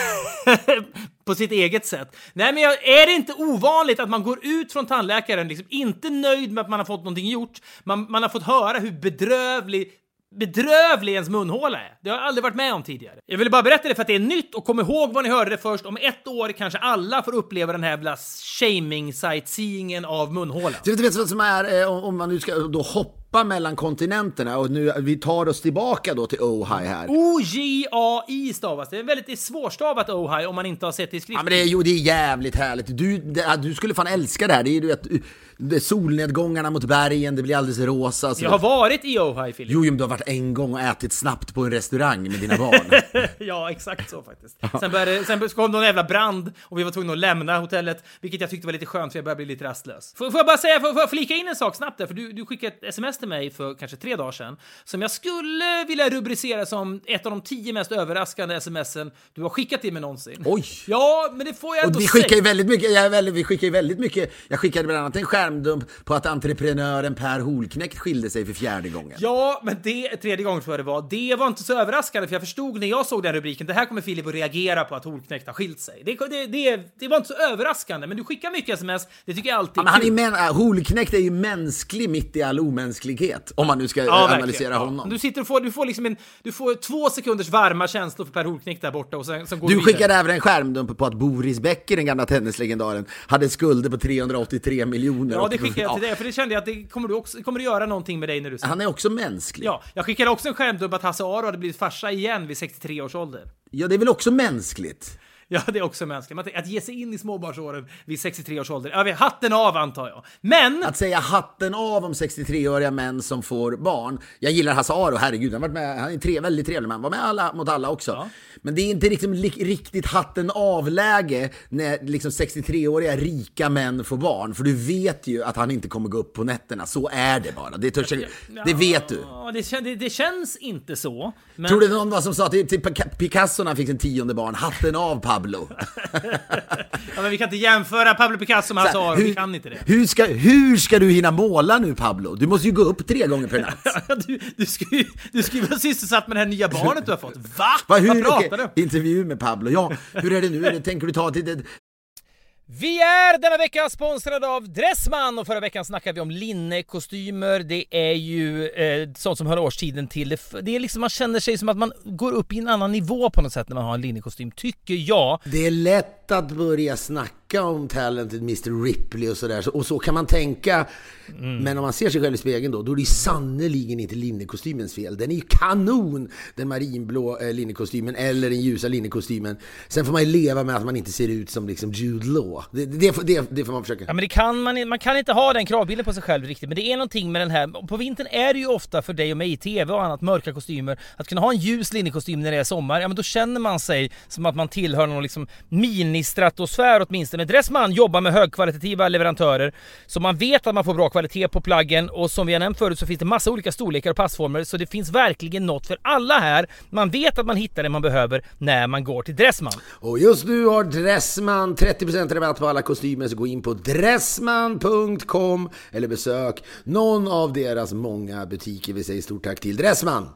På sitt eget sätt. Nej, men jag, är det inte ovanligt att man går ut från tandläkaren liksom inte nöjd med att man har fått någonting gjort? Man, man har fått höra hur bedrövlig bedrövlig ens munhåla är. Det har jag aldrig varit med om tidigare. Jag ville bara berätta det för att det är nytt och kom ihåg vad ni hörde det först. Om ett år kanske alla får uppleva den här jävla shaming-sightseeingen av munhålan. Du vet vad som är, eh, om man nu ska då hoppa mellan kontinenterna och nu vi tar oss tillbaka då till Ojai här. O J A I stavas. Det är väldigt det är svårstavat Ojai om man inte har sett det i skrift. Ja, men det är ju det är jävligt härligt. Du, det, du skulle fan älska det här. Det är ju du vet, det är solnedgångarna mot bergen, det blir alldeles rosa. Så jag har varit i Ojai, Filip. Jo, du har varit en gång och ätit snabbt på en restaurang med dina barn. Ja, exakt så faktiskt. Sen, började, sen kom det en jävla brand och vi var tvungna att lämna hotellet, vilket jag tyckte var lite skönt för jag började bli lite rastlös. Får, får jag bara säga, får, får jag flika in en sak snabbt där? För du, du skickade ett sms till mig för kanske tre dagar sedan som jag skulle vilja rubricera som ett av de tio mest överraskande smsen du har skickat till mig någonsin. Oj! Ja, men det får jag ändå och vi skickar ju väldigt mycket, jag, väldigt, vi skickar ju väldigt mycket, jag skickade bland annat en skärmdump på att entreprenören Per Holknekt skilde sig för fjärde gången. Ja, men det tredje gången tror jag det var. Det var inte så överraskande för jag förstod när jag såg den rubriken, det här kommer Filip att reagera på att Holknekt har skilt sig. Det, det, det, det var inte så överraskande, men du skickar mycket sms, det tycker jag alltid är ja, men han kul. är men, Holknekt är ju mänsklig mitt i all omänsklighet, om man nu ska ja, analysera ja. honom. Du sitter och får, du får liksom en, du får två sekunders varma känslor för Per Holknekt där borta och sen, sen går du du vidare. skickade även en skärmdump på att Boris Becker, den gamla tennislegendaren, hade skulder på trehundraåttiotre miljoner. Ja, det skickade jag till ja. dig, för det kände jag att det kommer du också kommer du göra någonting med dig när du ser. Han är också mänsklig. Ja, jag skickade också en skärmdump att Hasse Aro hade blivit farsa igen vid sextiotre års ålder. Ja, det är väl också mänskligt. Ja, det är också mänskligt. Att ge sig in i småbarnsåren vid sextiotre års ålder. Ja, vi hatten av antar jag. Men att säga hatten av om sextiotreåriga män som får barn. Jag gillar Hasse Aro, herregud, han har varit med, han är tre, väldigt trevlig man. Var med alla mot alla också. Ja. Men det är inte liksom li, riktigt hatten av läge när liksom sextiotreåriga rika män får barn, för du vet ju att han inte kommer gå upp på nätterna. Så är det bara. Det törs, ja, det vet du. Ja, det, det, det känns inte så. Men... Tror du någon var som sa till, till Picasso när han fick sin tionde barn, hatten av Pablo? Ja, men vi kan inte jämföra Pablo Picasso med Hasse Aro, vi kan inte det. Hur ska, hur ska du hinna måla nu, Pablo? Du måste ju gå upp tre gånger per natt. du, du ska ju du ska ju vara sysselsatt med det här nya barnet du har fått. Va? Va hur, Vad pratar okay, du? intervju med Pablo. Ja, hur är det nu? Tänker du ta till det? Vi är denna vecka sponsrade av Dressman och förra veckan snackade vi om linnekostymer. Det är ju eh, sånt som hör årstiden till. Det, det är liksom, man känner sig som att man går upp i en annan nivå på något sätt när man har en linnekostym, tycker jag. Det är lätt att börja snacka om talented mister Ripley och sådär, och så kan man tänka. Mm. Men om man ser sig själv i spegeln då, då är det sannoliken inte linnekostymens fel. Den är ju kanon, den marinblå eh, linnekostymen eller den ljusa linnekostymen. Sen får man ju leva med att man inte ser ut som liksom Jude Law. Det, det, det, det får man försöka. Ja, men det kan man, man kan inte ha den kravbilden på sig själv riktigt, men det är någonting med den här. På vintern är det ju ofta för dig och mig i tv och annat mörka kostymer att kunna ha en ljus linnekostym när det är sommar. Ja, men då känner man sig som att man tillhör någon liksom mini-stratosfär åtminstone. Dressman jobbar med högkvalitativa leverantörer så man vet att man får bra kvalitet på plaggen, och som vi har nämnt förut så finns det massa olika storlekar och passformer, så det finns verkligen något för alla här. Man vet att man hittar det man behöver när man går till Dressman. Och just nu har Dressman trettio procent rabatt på alla kostymer, så gå in på dressman punkt com eller besök någon av deras många butiker. Vi säger stort tack till Dressman.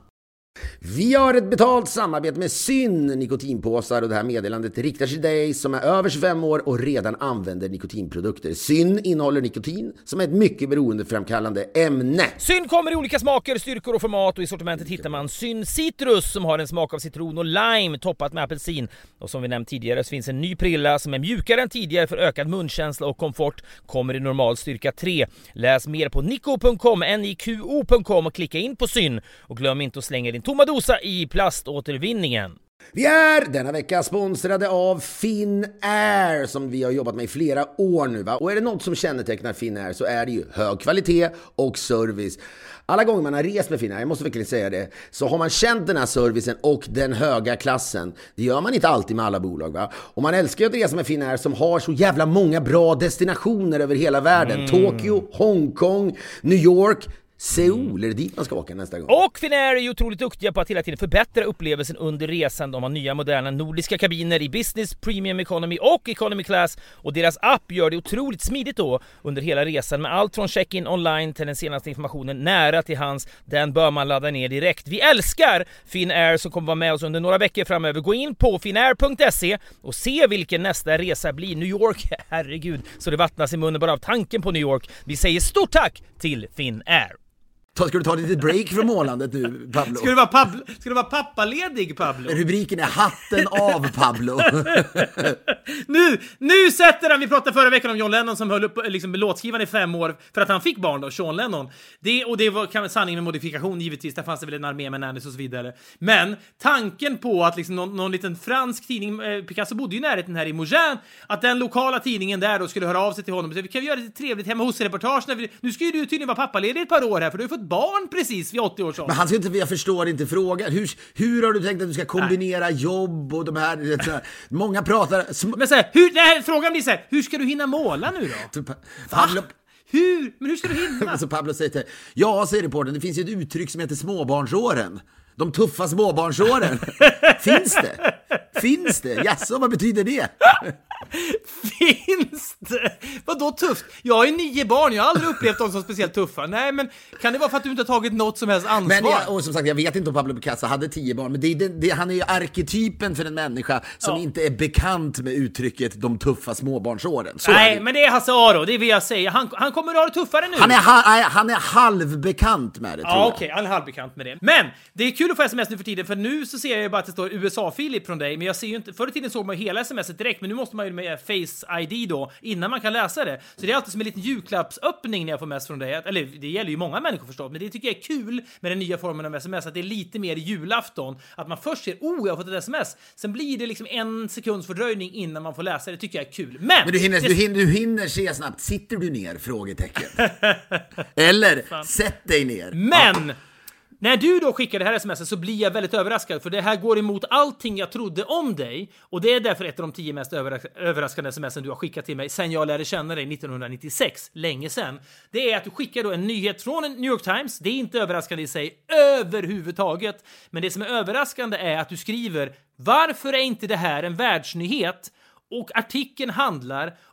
Vi har ett betalt samarbete med Syn nikotinpåsar, och det här meddelandet riktar sig till dig som är över tjugofem år och redan använder nikotinprodukter. Syn innehåller nikotin som är ett mycket beroendeframkallande ämne. Syn kommer i olika smaker, styrkor och format, och i sortimentet hittar man Syn Citrus som har en smak av citron och lime toppat med apelsin. Och som vi nämnt tidigare så finns en ny prilla som är mjukare än tidigare för ökad munkänsla och komfort. Kommer i normal styrka tre. Läs mer på nico punkt com, N I Q O punkt com, och klicka in på Syn. Och glöm inte att slänga din tomma dosa i plaståtervinningen. Vi är denna vecka sponsrade av Finnair som vi har jobbat med i flera år nu, va? Och är det något som kännetecknar Finnair så är det ju hög kvalitet och service. Alla gånger man har rest med Finnair, jag måste verkligen säga det, så har man känt den här servicen och den höga klassen. Det gör man inte alltid med alla bolag, va? Och man älskar ju att resa med Finnair som har så jävla många bra destinationer över hela världen. Mm. Tokyo, Hongkong, New York, Seoul, är det dit man ska åka nästa gång? Och Finnair är ju otroligt duktiga på att hela tiden förbättra upplevelsen under resan. De har nya moderna nordiska kabiner i business, premium economy och economy class, och deras app gör det otroligt smidigt då under hela resan med allt från check-in online till den senaste informationen nära till hands. Den bör man ladda ner direkt. Vi älskar Finnair som kommer vara med oss under några veckor framöver. Gå in på finnair punkt se och se vilken nästa resa blir. New York, herregud, så det vattnas i munnen bara av tanken på New York. Vi säger stort tack till Finnair. Ska du ta lite break från målandet nu, Pablo? Ska du vara, Pablo, ska du vara pappaledig, Pablo? Rubriken är hatten av Pablo. nu, nu sätter han, vi pratade förra veckan om John Lennon som höll upp liksom, låtskrivan i fem år för att han fick barn då, Sean Lennon. Det, och det var kan sanning med modifikation givetvis, där fanns det väl en armé med nannies och så vidare. Men tanken på att liksom, någon, någon liten fransk tidning, eh, Picasso bodde ju i närheten här i Mougin, att den lokala tidningen där då skulle höra av sig till honom och säga, vi kan göra det trevligt hemma hos reportagen. Nu ska ju du tydligen vara pappaledig ett par år här, för du har fått barn precis vid åttio års ålder. Men han ska inte, jag förstår inte frågan. Hur, hur har du tänkt att du ska kombinera Nej. jobb och de här, det, så här många pratar... Sm- men så här, hur, det här, frågan blir så här, hur ska du hinna måla nu då? Pa- Pablo... Hur? Men hur ska du hinna? Så Pablo säger till, ja, säger reportern, det finns ju ett uttryck som heter småbarnsåren. De tuffa småbarnsåren. Finns det? Finns det? Jaså, vad betyder det? Finns det? Vadå tufft? Jag har ju nio barn, jag har aldrig upplevt dem som speciellt tuffa. Nej, men kan det vara för att du inte har tagit något som helst ansvar? Men jag, och som sagt, jag vet inte om Pablo Picasso hade tio barn, men det, det, det, han är ju arketypen för en människa som ja. inte är bekant med uttrycket de tuffa småbarnsåren. Så Nej, är men det är Hasse Aro, det vill jag säga. Han, han kommer att ha det tuffare nu. Han är, ha, han är halvbekant med det, tror ja, jag. okej, okay, han är halvbekant med det. Men det är kul att få sms nu för tiden, för nu så ser jag ju bara att det står U S A-Filip från dig, men jag ser ju inte, förr i tiden såg man ju hela smset direkt, men nu måste man ju med Face I D då, innan man kan läsa det. Så det är alltid som en liten julklappsöppning när jag får mess från dig. Eller det gäller ju många människor förstås, men det tycker jag är kul med den nya formen av sms, att det är lite mer julafton. Att man först ser, oh, jag har fått ett sms. Sen blir det liksom en sekunds fördröjning innan man får läsa det, tycker jag är kul. Men, men du, hinner, det... du, hinner, du hinner se snabbt, sitter du ner? Frågetecken. Eller, Fan. sätt dig ner. Men... Ja. När du då skickar det här smset så blir jag väldigt överraskad, för det här går emot allting jag trodde om dig, och det är därför ett av de tio mest överras- överraskande smsen du har skickat till mig sen jag lärde känna dig nittonhundranittiosex, länge sedan. Det är att du skickar då en nyhet från New York Times. Det är inte överraskande i sig överhuvudtaget, men det som är överraskande är att du skriver: varför är inte det här en världsnyhet? Och artikeln handlar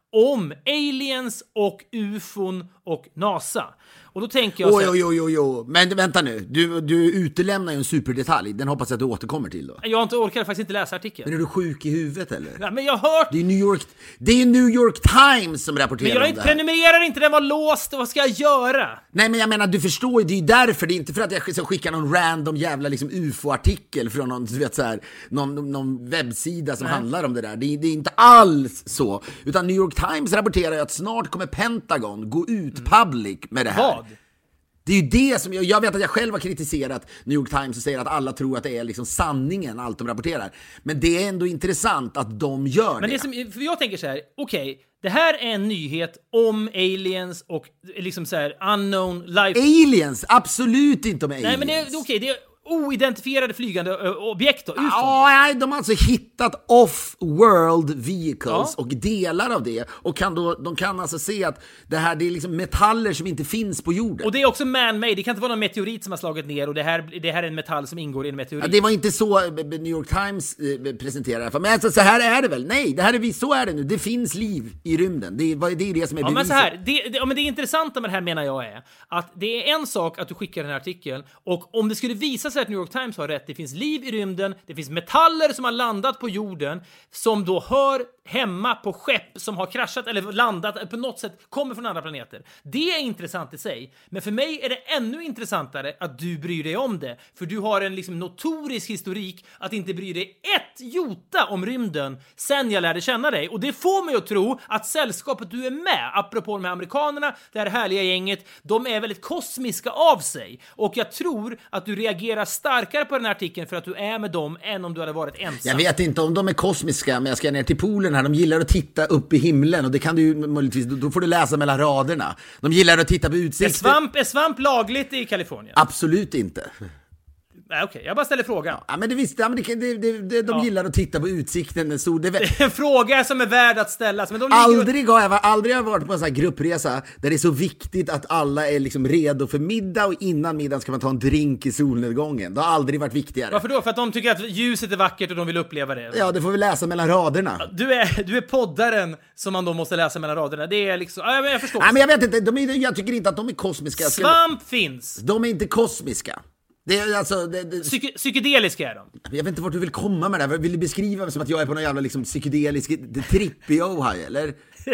om aliens och ufon och NASA. Och då tänker jag Oj, så här, oj, oj, oj, men vänta nu. Du, du utelämnar ju en superdetalj. Den hoppas jag att du återkommer till då. jag har inte orkar faktiskt inte läsa artikeln. Men är du sjuk i huvudet eller? Ja, men jag har hört... Det är New York, det är New York Times som rapporterar Men jag om inte det här. prenumererar inte, den var låst. Vad ska jag göra? Nej, men jag menar, du förstår ju, det är ju därför. Det är inte för att jag ska skicka någon random jävla liksom U F O-artikel från någon, du vet, så här, någon, någon webbsida som Nej. handlar om det där. Det är, det är inte alls så. Utan New York Times rapporterar ju att snart kommer Pentagon gå ut public med det här. Vad? Det är ju det som jag, jag vet att jag själv har kritiserat New York Times och säger att alla tror att det är liksom sanningen, allt de rapporterar. Men det är ändå intressant att de gör Men det. det som, för jag tänker så här, okej, okay, det här är en nyhet om aliens och liksom så här unknown life. Aliens, absolut inte om aliens. Nej, men det är okej, okay, det är oidentifierade flygande ö, objekt då, ufon. Ja, nej, de har alltså hittat off-world vehicles Ja. och delar av det och kan då, de kan alltså se att det här, det är liksom metaller som inte finns på jorden. Och det är också man-made, det kan inte vara någon meteorit som har slagit ner och det här, det här är en metall som ingår i en meteorit. Ja, det var inte så eh, New York Times eh, presenterar det. Men alltså, så här är det väl? Nej, det här är vi, så är det nu. Det finns liv i rymden. Det är vad- det, är det som är Ja, men beviset. så här, det, det, ja, men det intressanta med det här menar jag är att det är en sak att du skickar den här artikeln och om det skulle visa sig att New York Times har rätt, det finns liv i rymden, det finns metaller som har landat på jorden som då hör hemma på skepp som har kraschat eller landat på något sätt, kommer från andra planeter. Det är intressant i sig, men för mig är det ännu intressantare att du bryr dig om det, för du har en liksom notorisk historik att inte bry dig ett jota om rymden sen jag lärde känna dig, och det får mig att tro att sällskapet du är med, apropå de här amerikanerna, det här härliga gänget, de är väldigt kosmiska av sig, och jag tror att du reagerar starkare på den här artikeln för att du är med dem än om du hade varit ensam. Jag vet inte om de är kosmiska, men jag ska ner till poolen här. De gillar att titta upp i himlen och det kan du ju möjligtvis, då får du läsa mellan raderna. De gillar att titta på Är utsikter. svamp, är svamp lagligt i Kalifornien? Absolut inte. Nej, okej, jag bara ställer frågan. Ja, men det visste, ja, men det, det, det, det, de Ja. gillar att titta på utsikten. Så det, Det är en fråga som är värd att ställas, men de ligger... Aldrig har jag, aldrig har jag varit på en sån här gruppresa där det är så viktigt att alla är liksom redo för middag och innan middagen ska man ta en drink i solnedgången. Det har aldrig varit viktigare. Varför då? För att de tycker att ljuset är vackert och de vill uppleva det. Ja, det får vi läsa mellan raderna. Du är, du är poddaren som man då måste läsa mellan raderna. Det är liksom... Ja, men jag förstår. Nej, men jag vet inte, de är, jag tycker inte att de är kosmiska. Jag ska- Svamp finns. De är inte kosmiska. Det är alltså... Det, det, Psyke, psykedeliska är de. jag vet inte vart du vill komma med det här. Vill du beskriva mig som att jag är på någon jävla liksom, psykedelisk tripp i Ohio, eller?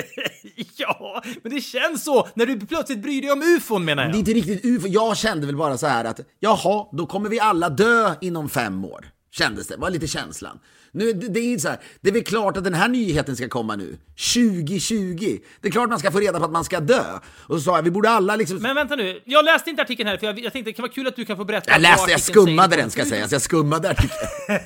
Ja, men det känns så när du plötsligt bryr dig om ufon, menar Det är jag. inte riktigt U F O. Jag kände väl bara så här att jaha, då kommer vi alla dö inom fem år. Kändes det, var lite känslan. Nu, det, det är så här, det är väl klart att den här nyheten ska komma nu. tjugo tjugo. Det är klart man ska få reda på att man ska dö. Och så sa jag, vi borde alla liksom... Men vänta nu, jag läste inte artikeln här för jag, jag tänkte det kan vara kul att du kan få berätta. jag vad läste, jag artikeln skummade säger. den ska sägas. Jag skummade artikeln.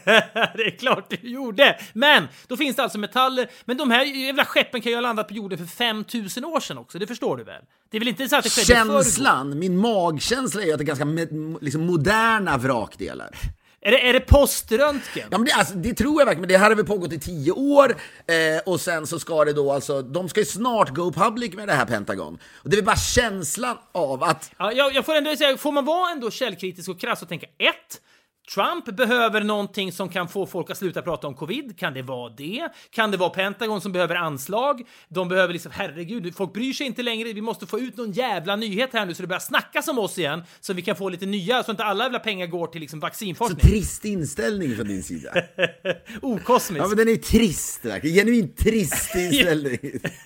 Det är klart du gjorde. Men då finns det alltså metaller. Men de här jävla skeppen kan ju ha landat på jorden för fem tusen år sedan också. Det förstår du väl? Det är väl inte så att det skedde förr? Känslan, min magkänsla är att det är ganska med, liksom moderna vrakdelar. Är det, är det poströntgen? Ja, men det, alltså, det tror jag verkligen, men det här har vi pågått i tio år eh, och sen så ska det då alltså, de ska ju snart go public med det här Pentagon. Och det är bara känslan av att Ja, jag, jag får ändå säga, får man vara ändå källkritisk och krass och tänka ett, Trump behöver någonting som kan få folk att sluta prata om covid. Kan det vara det? Kan det vara Pentagon som behöver anslag? De behöver liksom, herregud, folk bryr sig inte längre. Vi måste få ut någon jävla nyhet här nu så det börjar snackas om oss igen. Så vi kan få lite nya, så inte alla jävla pengar går till liksom så vaccinforskning. trist inställning från din sida. Okosmisk. Ja, men den är trist verkligen. Genuint trist inställning.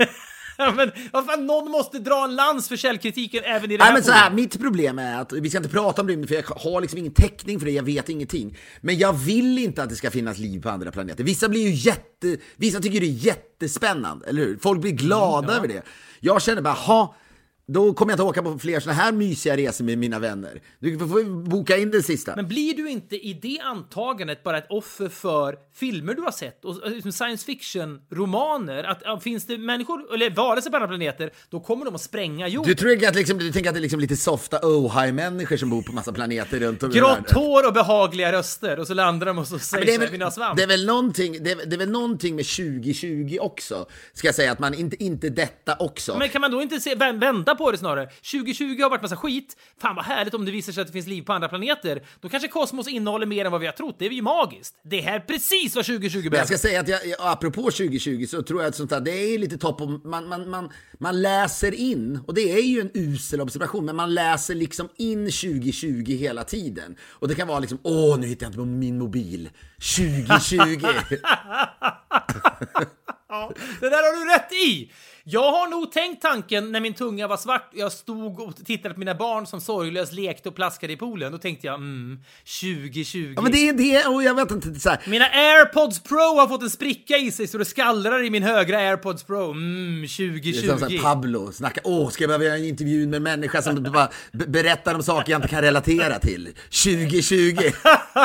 Ja, men vad fan, någon måste dra en lans för källkritiken även i det Nej, här. men så här, forumet. mitt problem är att vi ska inte prata om rymden för jag har liksom ingen täckning för det, jag vet ingenting. Men jag vill inte att det ska finnas liv på andra planeter. Vissa blir ju jätte, vissa tycker det är jättespännande, eller hur? Folk blir glada Mm, ja. över det. Jag känner bara, ha, då kommer jag inte åka på fler såna här mysiga resor med mina vänner. Du får boka in det sista. Men blir du inte i det antagandet bara ett offer för filmer du har sett och liksom science fiction-romaner? Att ja, finns det människor, eller varelser på andra planeter, då kommer de att spränga jorden. Du tror att liksom, du tänker att det är liksom lite softa Ohio-människor som bor på massa planeter runt om i världen? Grått hår och behagliga röster och så landar de och så Men säger det, är så här, mina väl, svamp. det, är väl någonting, det, är, det är väl någonting med tjugo tjugo också, ska jag säga, att man inte, inte detta också. Men kan man då inte se, vä- vända på på det snarare. tjugo tjugo har varit massa skit. Fan vad härligt om det visar sig att det finns liv på andra planeter. Då kanske kosmos innehåller mer än vad vi har trott. Det är ju magiskt. Det här är precis vad tjugo tjugo behöver. Jag ska säga att jag, apropå tjugo tjugo så tror jag att sånt där, det är lite topp om man, man, man, man läser in, och det är ju en usel observation, men man läser liksom in tjugo tjugo hela tiden. Och det kan vara liksom, åh nu hittar jag inte på min mobil. tjugo tjugo. Ja, det där har du rätt i. Jag har nog tänkt tanken när min tunga var svart. Jag stod och tittade på mina barn som sorglöst lekte och plaskade i poolen. Då tänkte jag, mm, tjugo tjugo. Ja, men det är det, och jag vet inte så här. Mina AirPods Pro har fått en spricka i sig så det skallrar i min högra AirPods Pro. Mm, tjugo tjugo. Det är som så här, Pablo snackar, åh, ska jag behöva göra en intervju med en människa som bara b- berättar om saker jag inte kan relatera till. tjugo tjugo.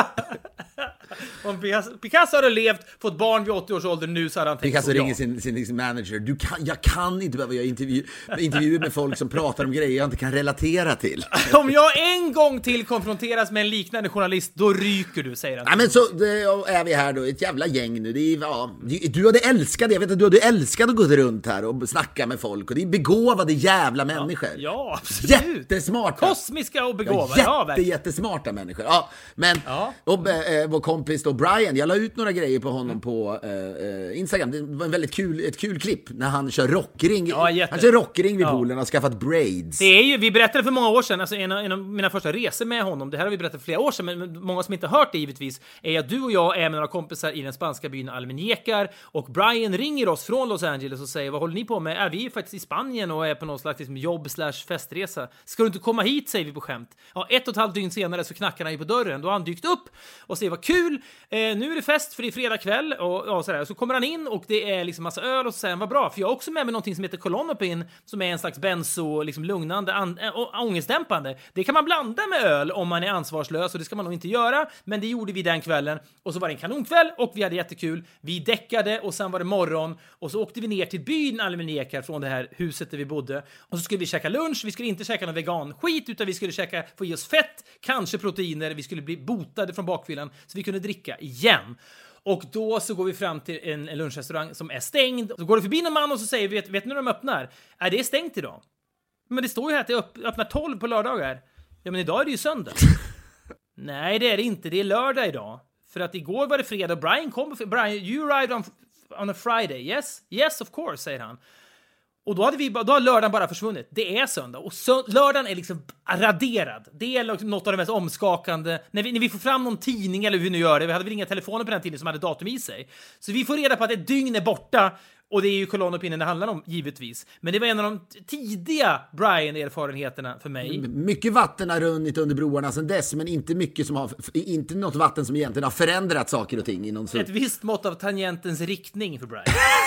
Om Picasso hade levt, fått barn vid åttio års ålder nu så hade han tänkt Picasso så, ringer ja. sin, sin, sin manager. Du kan, jag kan inte behöva göra intervju, intervjuer med folk som pratar om grejer jag inte kan relatera till. Om jag en gång till konfronteras med en liknande journalist, då ryker du, säger han. Nej, men så det, är vi här då, ett jävla gäng nu. Det är, ja, du hade älskat det, jag vet att du hade älskat att gå runt här och snacka med folk. Och det är begåvade jävla människor. Ja, ja, absolut. Jättesmarta. Kosmiska och begåvade. Ja, jätte, ja, jättesmarta människor. Ja, men ja. Och, äh, vår kompis då Brian, jag la ut några grejer på honom på äh, Instagram. Det var en väldigt kul, ett kul klipp när han kör rockring. Ja, han kör rockring vid ja. poolen och har skaffat braids. Det är ju, vi berättade för många år sedan, alltså en av, en av mina första resor med honom, det här har vi berättat för flera år sedan, men många som inte har hört det givetvis, är att du och jag är med några kompisar i den spanska byn Almenekar, och Brian ringer oss från Los Angeles och säger, vad håller ni på med? Är vi är faktiskt i Spanien och är på någon slags liksom, jobb slash festresa. Ska du inte komma hit, säger vi på skämt. Ja, ett och ett halvt dygn senare så knackar han ju på dörren, då har han dykt upp och säger, vad kul, eh, nu är det fest för det är fredag kväll, och ja, sådär. Så kommer han in och det är liksom massa öl, och så säger han, vad bra, för jag har också med mig någonting som heter Klonopin, som är en slags benzo, liksom lugnande, an- äh, ångestdämpande. Det kan man blanda med öl om man är ansvarslös, och det ska man nog inte göra, men det gjorde vi den kvällen, och så var det en kanonkväll och vi hade jättekul. Vi däckade och sen var det morgon, och så åkte vi ner till byn Almenekar från det här huset där vi bodde, och så skulle vi käka lunch. Vi skulle inte käka någon vegan skit, utan vi skulle käka, få i oss fett, kanske proteiner, vi skulle bli botade från bakfyllan så vi kunde dricka igen. Och då så går vi fram till en, en lunchrestaurang som är stängd. Så går det förbi någon man och så säger vi, vet, vet ni när de öppnar? Är det stängt idag? Men det står ju här att det öpp, öppnar tolv på lördagar. Ja, men idag är det ju söndag. Nej, det är det inte. Det är lördag idag. För att igår var det fredag och Brian kom. Brian, you arrived on, on a Friday. Yes? Yes, of course, säger han. Och då hade vi då har lördagen bara försvunnit. Det är söndag. Och sö- lördagen är liksom raderad. Det är liksom något av det mest omskakande. När vi, när vi får fram någon tidning eller hur vi nu gör det. Vi hade väl inga telefoner på den tiden som hade datum i sig. Så vi får reda på att ett dygn är borta. Och det är ju Klonopinen det handlar om, givetvis. Men det var en av de tidiga Brian-erfarenheterna för mig. Mycket vatten har runnit under broarna sedan dess, men inte mycket som har, inte något vatten som egentligen har förändrat saker och ting i någon så. Ett visst mått av tangentens riktning för Brian.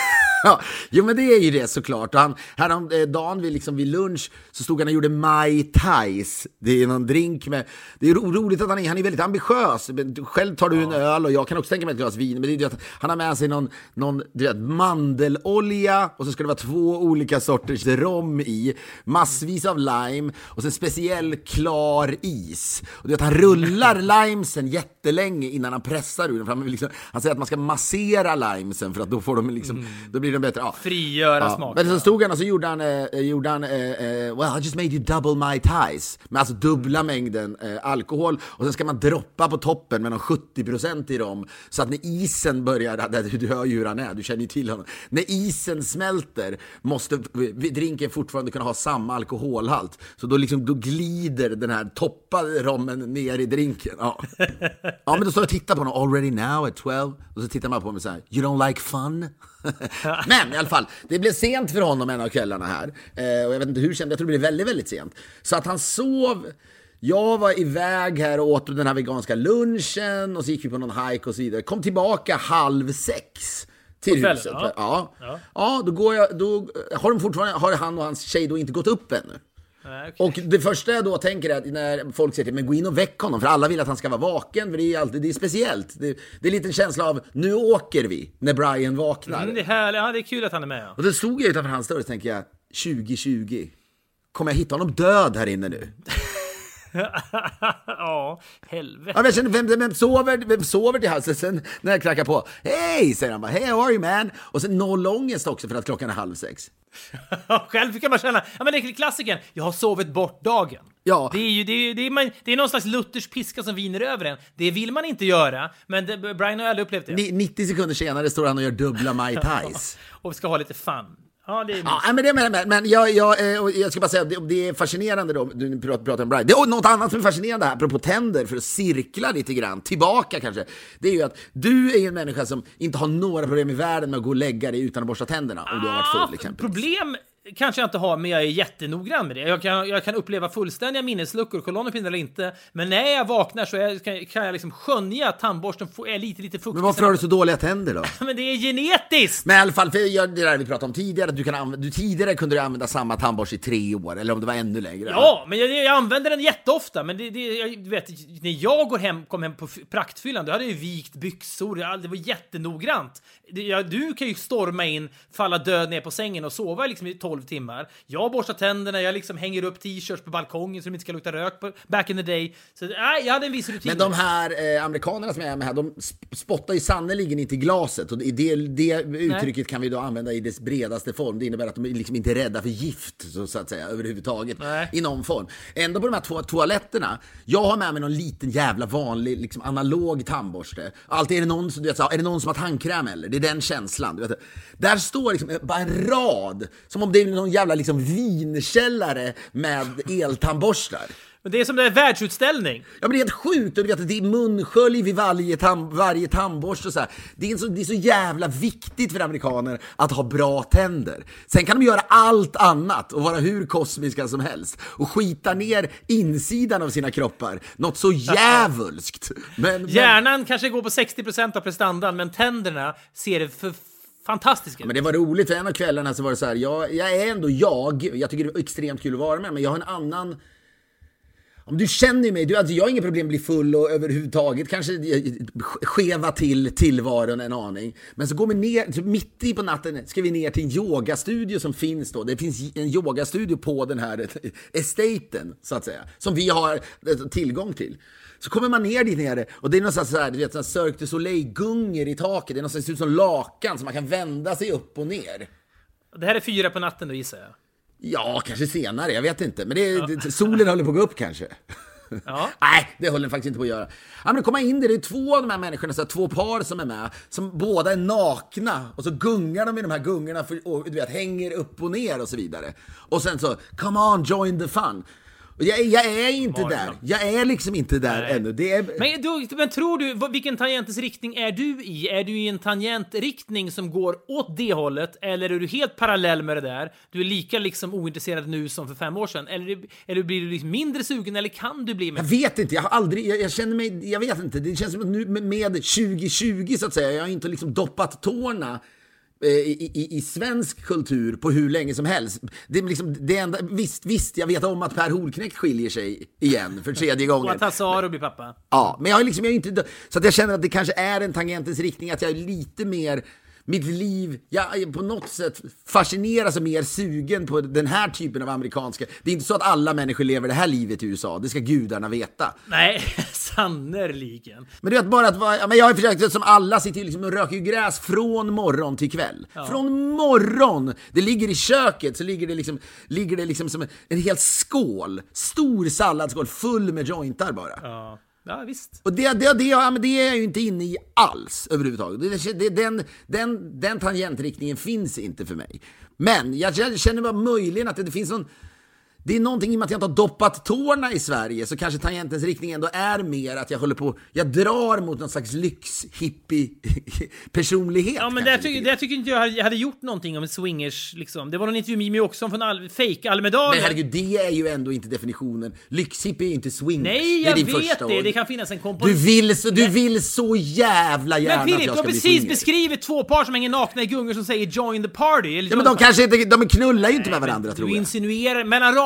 Ja, jo men det är ju det såklart. Och han, härom eh, dagen vid, liksom, vid lunch så stod han och gjorde Mai Tais. Det är någon drink med, det är ro- roligt att han är, han är väldigt ambitiös. Själv tar du en öl och jag kan också tänka mig ett glas vin. Men det är ju att han har med sig någon, någon du vet, mandelolja, och så ska det vara två olika sorters rom i, massvis av lime och sen speciell klar is. Och det är att han rullar limesen jättelänge innan han pressar ur den. För han, liksom, han säger att man ska massera limesen för att då får de liksom, mm. då blir de bättre. Ja. Frigöra ja. smaken. Men så stod han och så gjorde han, eh, gjorde han eh, eh, well, I just made you double my ties. Men alltså dubbla mängden eh, alkohol. Och sen ska man droppa på toppen med någon sjuttio procent i dem. Så att när isen börjar, du, du hör ju hur han är, du känner ju till honom. När isen smälter måste drinken fortfarande kunna ha samma alkoholhalt. Så då, liksom, då glider den här toppade rommen ner i drinken. Ja, ja men då står jag och tittar på honom, already now at twelve. Och så tittar man på mig så här, you don't like fun? Men i alla fall, det blev sent för honom en av kvällarna här. eh, Och jag vet inte hur sent, jag tror det blev väldigt, väldigt sent. Så att han sov. Jag var iväg här och åt den här veganska lunchen, och så gick vi på någon hike och så vidare. Kom tillbaka halv sex till kvällen, huset. ja. Ja. Ja. Ja, då går jag, då har de fortfarande, har han och hans tjej då inte gått upp ännu. Nej, okay. Och det första jag då tänker är att när folk säger till men gå in och väck honom, för alla vill att han ska vara vaken, för det är alltid, det är speciellt. Det, det är lite en känsla av, nu åker vi, när Brian vaknar. Mm, det är härligt, ja, det är kul att han är med. Och då stod jag utanför hans dörr och tänkte jag, tjugo tjugo, kommer jag hitta honom död här inne nu? Ja, helvete. Ja, jag känner, vem, vem, sover, vem sover till halsen sen när jag knackar på? Hej, säger han bara, hey, how are you man? Och sen noll ångest också för att klockan är halv sex. Själv kan man känna, ja men det är klassiken, jag har sovit bort dagen. Ja. Det är ju det är, det är, man, det är någon slags Luthers piska som viner över en. Det vill man inte göra, men det, Brian har aldrig upplevt det. nittio sekunder senare står han och gör dubbla Mai Tais. Och vi ska ha lite fun. Ja, det är ja, men det men, men, men jag, jag, jag ska bara säga, det, det är fascinerande då, du pratar, pratar om Brian. Det är något annat som är fascinerande här, apropå tänder, för att cirkla lite grann, tillbaka kanske. Det är ju att du är en människa som inte har några problem i världen med att gå och lägga dig utan att borsta tänderna, om du har varit full exempelvis. Problem kanske jag inte har, men jag är jättenoggrann med det. Jag kan, jag kan uppleva fullständiga minnesluckor, kolonnepinnar eller inte. Men när jag vaknar så är, kan, kan jag liksom skönja att tandborsten är lite, lite fuktig. Men varför har du så dåliga tänder då? Men det är genetiskt! Men i alla fall, för jag, det där vi pratade om tidigare, att du kan använda, du tidigare kunde du använda samma tandborste i tre år, eller om det var ännu längre. Ja, men jag, jag använder den jätteofta. Men det, det, jag vet, när jag går hem, kom hem på praktfyllan, då hade jag vikt byxor. Jag, det var jättenoggrant. Det, jag, du kan ju storma in, falla död ner på sängen och sova liksom i tolv timmar. Jag borstar tänderna, jag liksom hänger upp t-shirts på balkongen så de inte ska lukta rök på, back in the day. Så nej, jag hade en viss rutin. Men de här eh, amerikanerna som jag är med här, de spottar ju sannoliken inte i glaset. Och det, det uttrycket nej. Kan vi då använda i dess bredaste form. Det innebär att de är liksom inte rädda för gift, så, så att säga, överhuvudtaget. Nej. I någon form. Ändå på de här två toaletterna, jag har med mig någon liten jävla vanlig liksom analog tandborste. Alltid är det någon som, du vet, så, är det någon som har tandkräm eller? Det är den känslan. Du vet. Där står liksom bara en rad, som om det är någon jävla liksom vinkällare med eltandborstar. Men det är som det är världsutställning. Ja, men det är helt sjukt. Och du vet, det är munskölj vid varje, tam, varje tandborst och så här. Det är, så, det är så jävla viktigt för amerikaner att ha bra tänder. Sen kan de göra allt annat och vara hur kosmiska som helst. Och skita ner insidan av sina kroppar. Något så jävulskt. Men, Hjärnan men... kanske går på sextio procent av prestandan, men tänderna ser det för fantastiskt. Ja, men det var roligt, för en av kvällarna så var det så här, jag, jag är ändå jag, jag tycker det är extremt kul att vara med, men jag har en annan, om du känner mig, du, alltså jag har inga problem att bli full och överhuvudtaget kanske skeva till tillvaron en aning, men så går vi ner, så mitt i på natten ska vi ner till en yogastudio som finns då, det finns en yogastudio på den här estaten så att säga, som vi har tillgång till. Så kommer man ner dit nere och det är någonstans så här, du vet, sån Cirque du Soleil-gunger i taket. Det är någonstans, ser ut som lakan så man kan vända sig upp och ner. Det här är fyra på natten då, gissar jag. Ja, kanske senare, jag vet inte. Men det är, ja. det, solen håller på att gå upp kanske. Ja. Nej, det håller den faktiskt inte på att göra. Ja, men komma in där, det är två av de här människorna, så här, två par som är med, som båda är nakna. Och så gungar de i de här gungorna för, och du vet, hänger upp och ner och så vidare. Och sen så, come on, join the fun. Jag, jag är inte Marna. där. Jag är liksom inte där Nej. ännu. Det är... men, du, men tror du, vilken tangentens riktning är du i? Är du i en tangentriktning som går åt det hållet? Eller är du helt parallell med det där? Du är lika liksom ointresserad nu som för fem år sedan? Eller, eller blir du liksom mindre sugen? Eller kan du bli med? Jag vet inte. Jag har aldrig, jag, jag känner mig, jag vet inte. Det känns som att nu med tjugo tjugo så att säga, jag har inte liksom doppat tårna I, i, i svensk kultur på hur länge som helst. Det är liksom det enda, visst, visst, jag vet om att Per Holknekt skiljer sig igen för tredje gången. Och att Hassaro blir pappa. Ja, men jag är liksom, jag är inte, så att jag känner att det kanske är en tangentens riktning, att jag är lite mer, mitt liv, jag på något sätt fascineras och mer sugen på den här typen av amerikanska. Det är inte så att alla människor lever det här livet i U S A, det ska gudarna veta. Nej, sannerligen. Men du vet bara att, men jag har försökt, som alla sitter liksom och röker gräs från morgon till kväll. Ja. Från morgon, det ligger i köket, så ligger det liksom, ligger det liksom som en, en hel skål, stor salladsskål full med jointar bara. Ja. Ja, visst. Och det, det, det, ja, men det är jag ju inte inne i alls överhuvudtaget. Det, det, den, den, den tangentriktningen finns inte för mig. Men jag känner bara möjligen att det, det finns någon... Det är någonting i och med att jag inte har doppat tårna i Sverige, så kanske tangentens riktning ändå är mer att jag håller på, jag drar mot någon slags lyx-hippie-personlighet. Ja, men det tycker, det tycker inte jag hade gjort någonting om swingers, liksom. Det var någon intervju med Jimmy också från all, fake Almedalen. Men herregud, det är ju ändå inte definitionen. Lyxhippie är ju inte swingers. Nej, jag det är vet första det. år. Det kan finnas en komponent. Du vill så, du vill så jävla gärna men att jag ska bli precis swinger. Beskrivit två par som hänger nakna i gungor som säger join the party. Eller ja, men de kanske inte, de knullar ju inte med varandra, du tror jag. Du insinuerar, mellan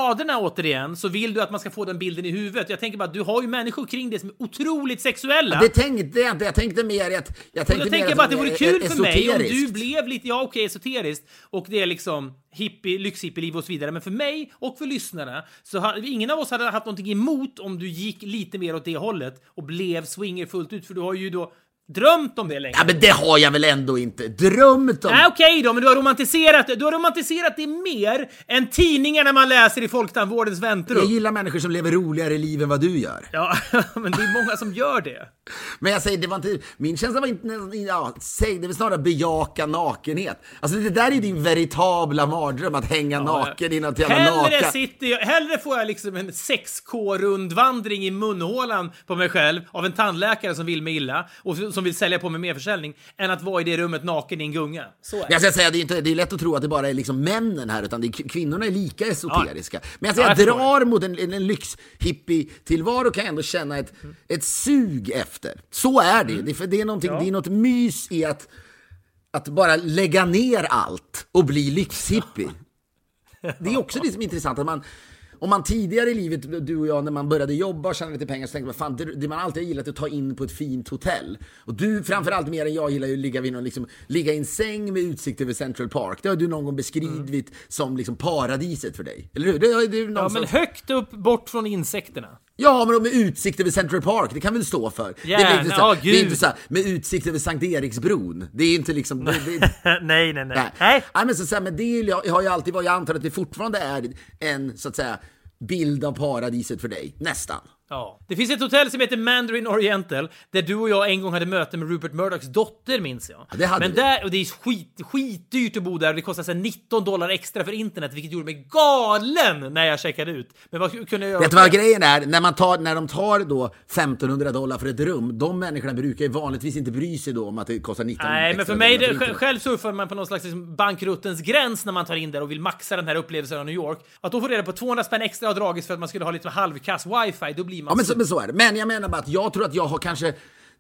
raderna återigen så vill du att man ska få den bilden i huvudet. Jag tänker bara att du har ju människor kring det som är otroligt sexuella. Det tänkte jag inte. Jag tänkte mer att... Jag tänkte, jag tänker mer bara att det vore kul för mig om esoteriskt. du blev lite, ja okej, esoteriskt. Och det är liksom hippie, lyxhippieliv och så vidare. Men för mig och för lyssnarna så har ingen av oss hade haft någonting emot om du gick lite mer åt det hållet och blev swinger fullt ut. För du har ju då drömt om det länge. Ja, men det har jag väl ändå inte drömt om. Nej, okej då, men du har romantiserat det. Du har romantiserat det mer än tidningarna man läser i Folktandvårdens väntrum. Jag gillar människor som lever roligare liv än vad du gör. Ja, men det är många som gör det. Men jag säger, det var inte... Min känsla var inte... Ja, säg, det var snarare bejaka nakenhet. Alltså det där är din veritabla mardröm, att hänga ja, naken i något jävla hellre naka. Sitter jag, hellre får jag liksom en sex K-rundvandring i munhålan på mig själv av en tandläkare som vill mig illa och som vill sälja på mig mer försäljning än att vara i det rummet naken i en gunga. Så är det. Jag ska säga, det är, inte, det är lätt att tro att det bara är liksom männen här, utan det är, kvinnorna är lika esoteriska. Ja. Men jag, säger, ja, jag, jag drar mot en, en, en lyx-hippie-tillvaro kan jag ändå känna ett, mm. ett sug efter. Så är det. Mm. Det, för det, är någonting, ja. det är något mys i att, att bara lägga ner allt och bli lyxhippie. Ja. Det är också det som är intressant, att man... Om man tidigare i livet, du och jag, när man började jobba och tjäna lite pengar, så tänkte man, fan, det, det man alltid har gillat att ta in på ett fint hotell. Och du, framförallt mer än jag, gillar ju att ligga, vid någon, liksom, ligga i en säng med utsikt över Central Park. Det har du någon gång beskrivit mm. som liksom paradiset för dig. Eller hur? Det, det är någon ja, som... men högt upp, bort från insekterna. Ja, men med utsikt över Central Park, det kan väl stå för. Gärna, det, är inte så, oh, det är inte så här, med utsikt över Sankt Eriksbron. Det är inte liksom... Det, det, nej, nej, nej. Nej, nej. nej men så, så här, men det har ju alltid varit, jag antar att det fortfarande är en, så att säga, bild av paradiset för dig, nästan. Ja. Det finns ett hotell som heter Mandarin Oriental där du och jag en gång hade möte med Rupert Murdochs dotter, minns jag. Ja, det hade Men vi. där, och det är skit, skitdyrt att bo där och det kostar så nitton dollar extra för internet, vilket gjorde mig galen när jag checkade ut. Men vad kunde jag göra? Vet du vad grejen är? När, man tar, när de tar då femtonhundra dollar för ett rum, de människorna brukar ju vanligtvis inte bry sig då om att det kostar nitton Nej, extra men för mig, för det, själv surfar man på någon slags liksom bankruttens gräns när man tar in där och vill maxa den här upplevelsen av New York. Att då få reda på tvåhundra spänn extra och dragits för att man skulle ha lite halvkass wifi, då blir man... Ja, men så, men så är det. Men jag menar bara att jag tror att jag har kanske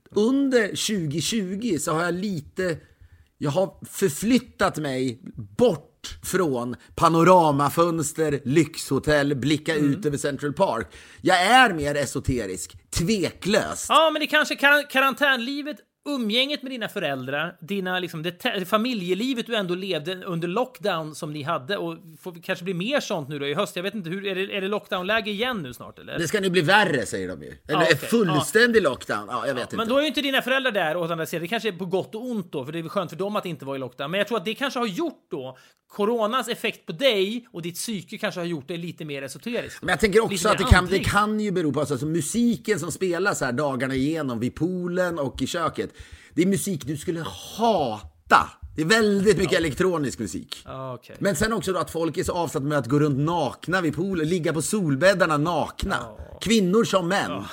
under tjugo tjugo så har jag lite, jag har förflyttat mig bort från panoramafönster, lyxhotell, blicka mm. ut över Central Park. Jag är mer esoterisk, tveklöst. Ja, men det kanske kar- karantänlivet, umgänget med dina föräldrar, dina, liksom, det, te- familjelivet du ändå levde under lockdown som ni hade, och får kanske bli mer sånt nu då i höst. Jag vet inte, hur, är det, är det lockdown-läge igen nu snart? Eller? Det ska nu bli värre, säger de ju. Eller ja, okay. fullständig ja. lockdown. Ja, jag vet ja, inte. Men då är ju inte dina föräldrar där, och andra sidan, det kanske är på gott och ont då, för det är skönt för dem att inte vara i lockdown. Men jag tror att det kanske har gjort då, coronas effekt på dig och ditt psyke kanske har gjort det lite mer esoteriskt. Men jag tänker också att det kan, det kan ju bero på alltså, musiken som spelas här dagarna igenom vid poolen och i köket. Det är musik du skulle hata. Det är väldigt mycket ja. elektronisk musik. Okay. Men sen också då att folk är så avsatt med att gå runt nakna vid poolen, ligga på solbäddarna nakna. Oh. Kvinnor som män. Oh.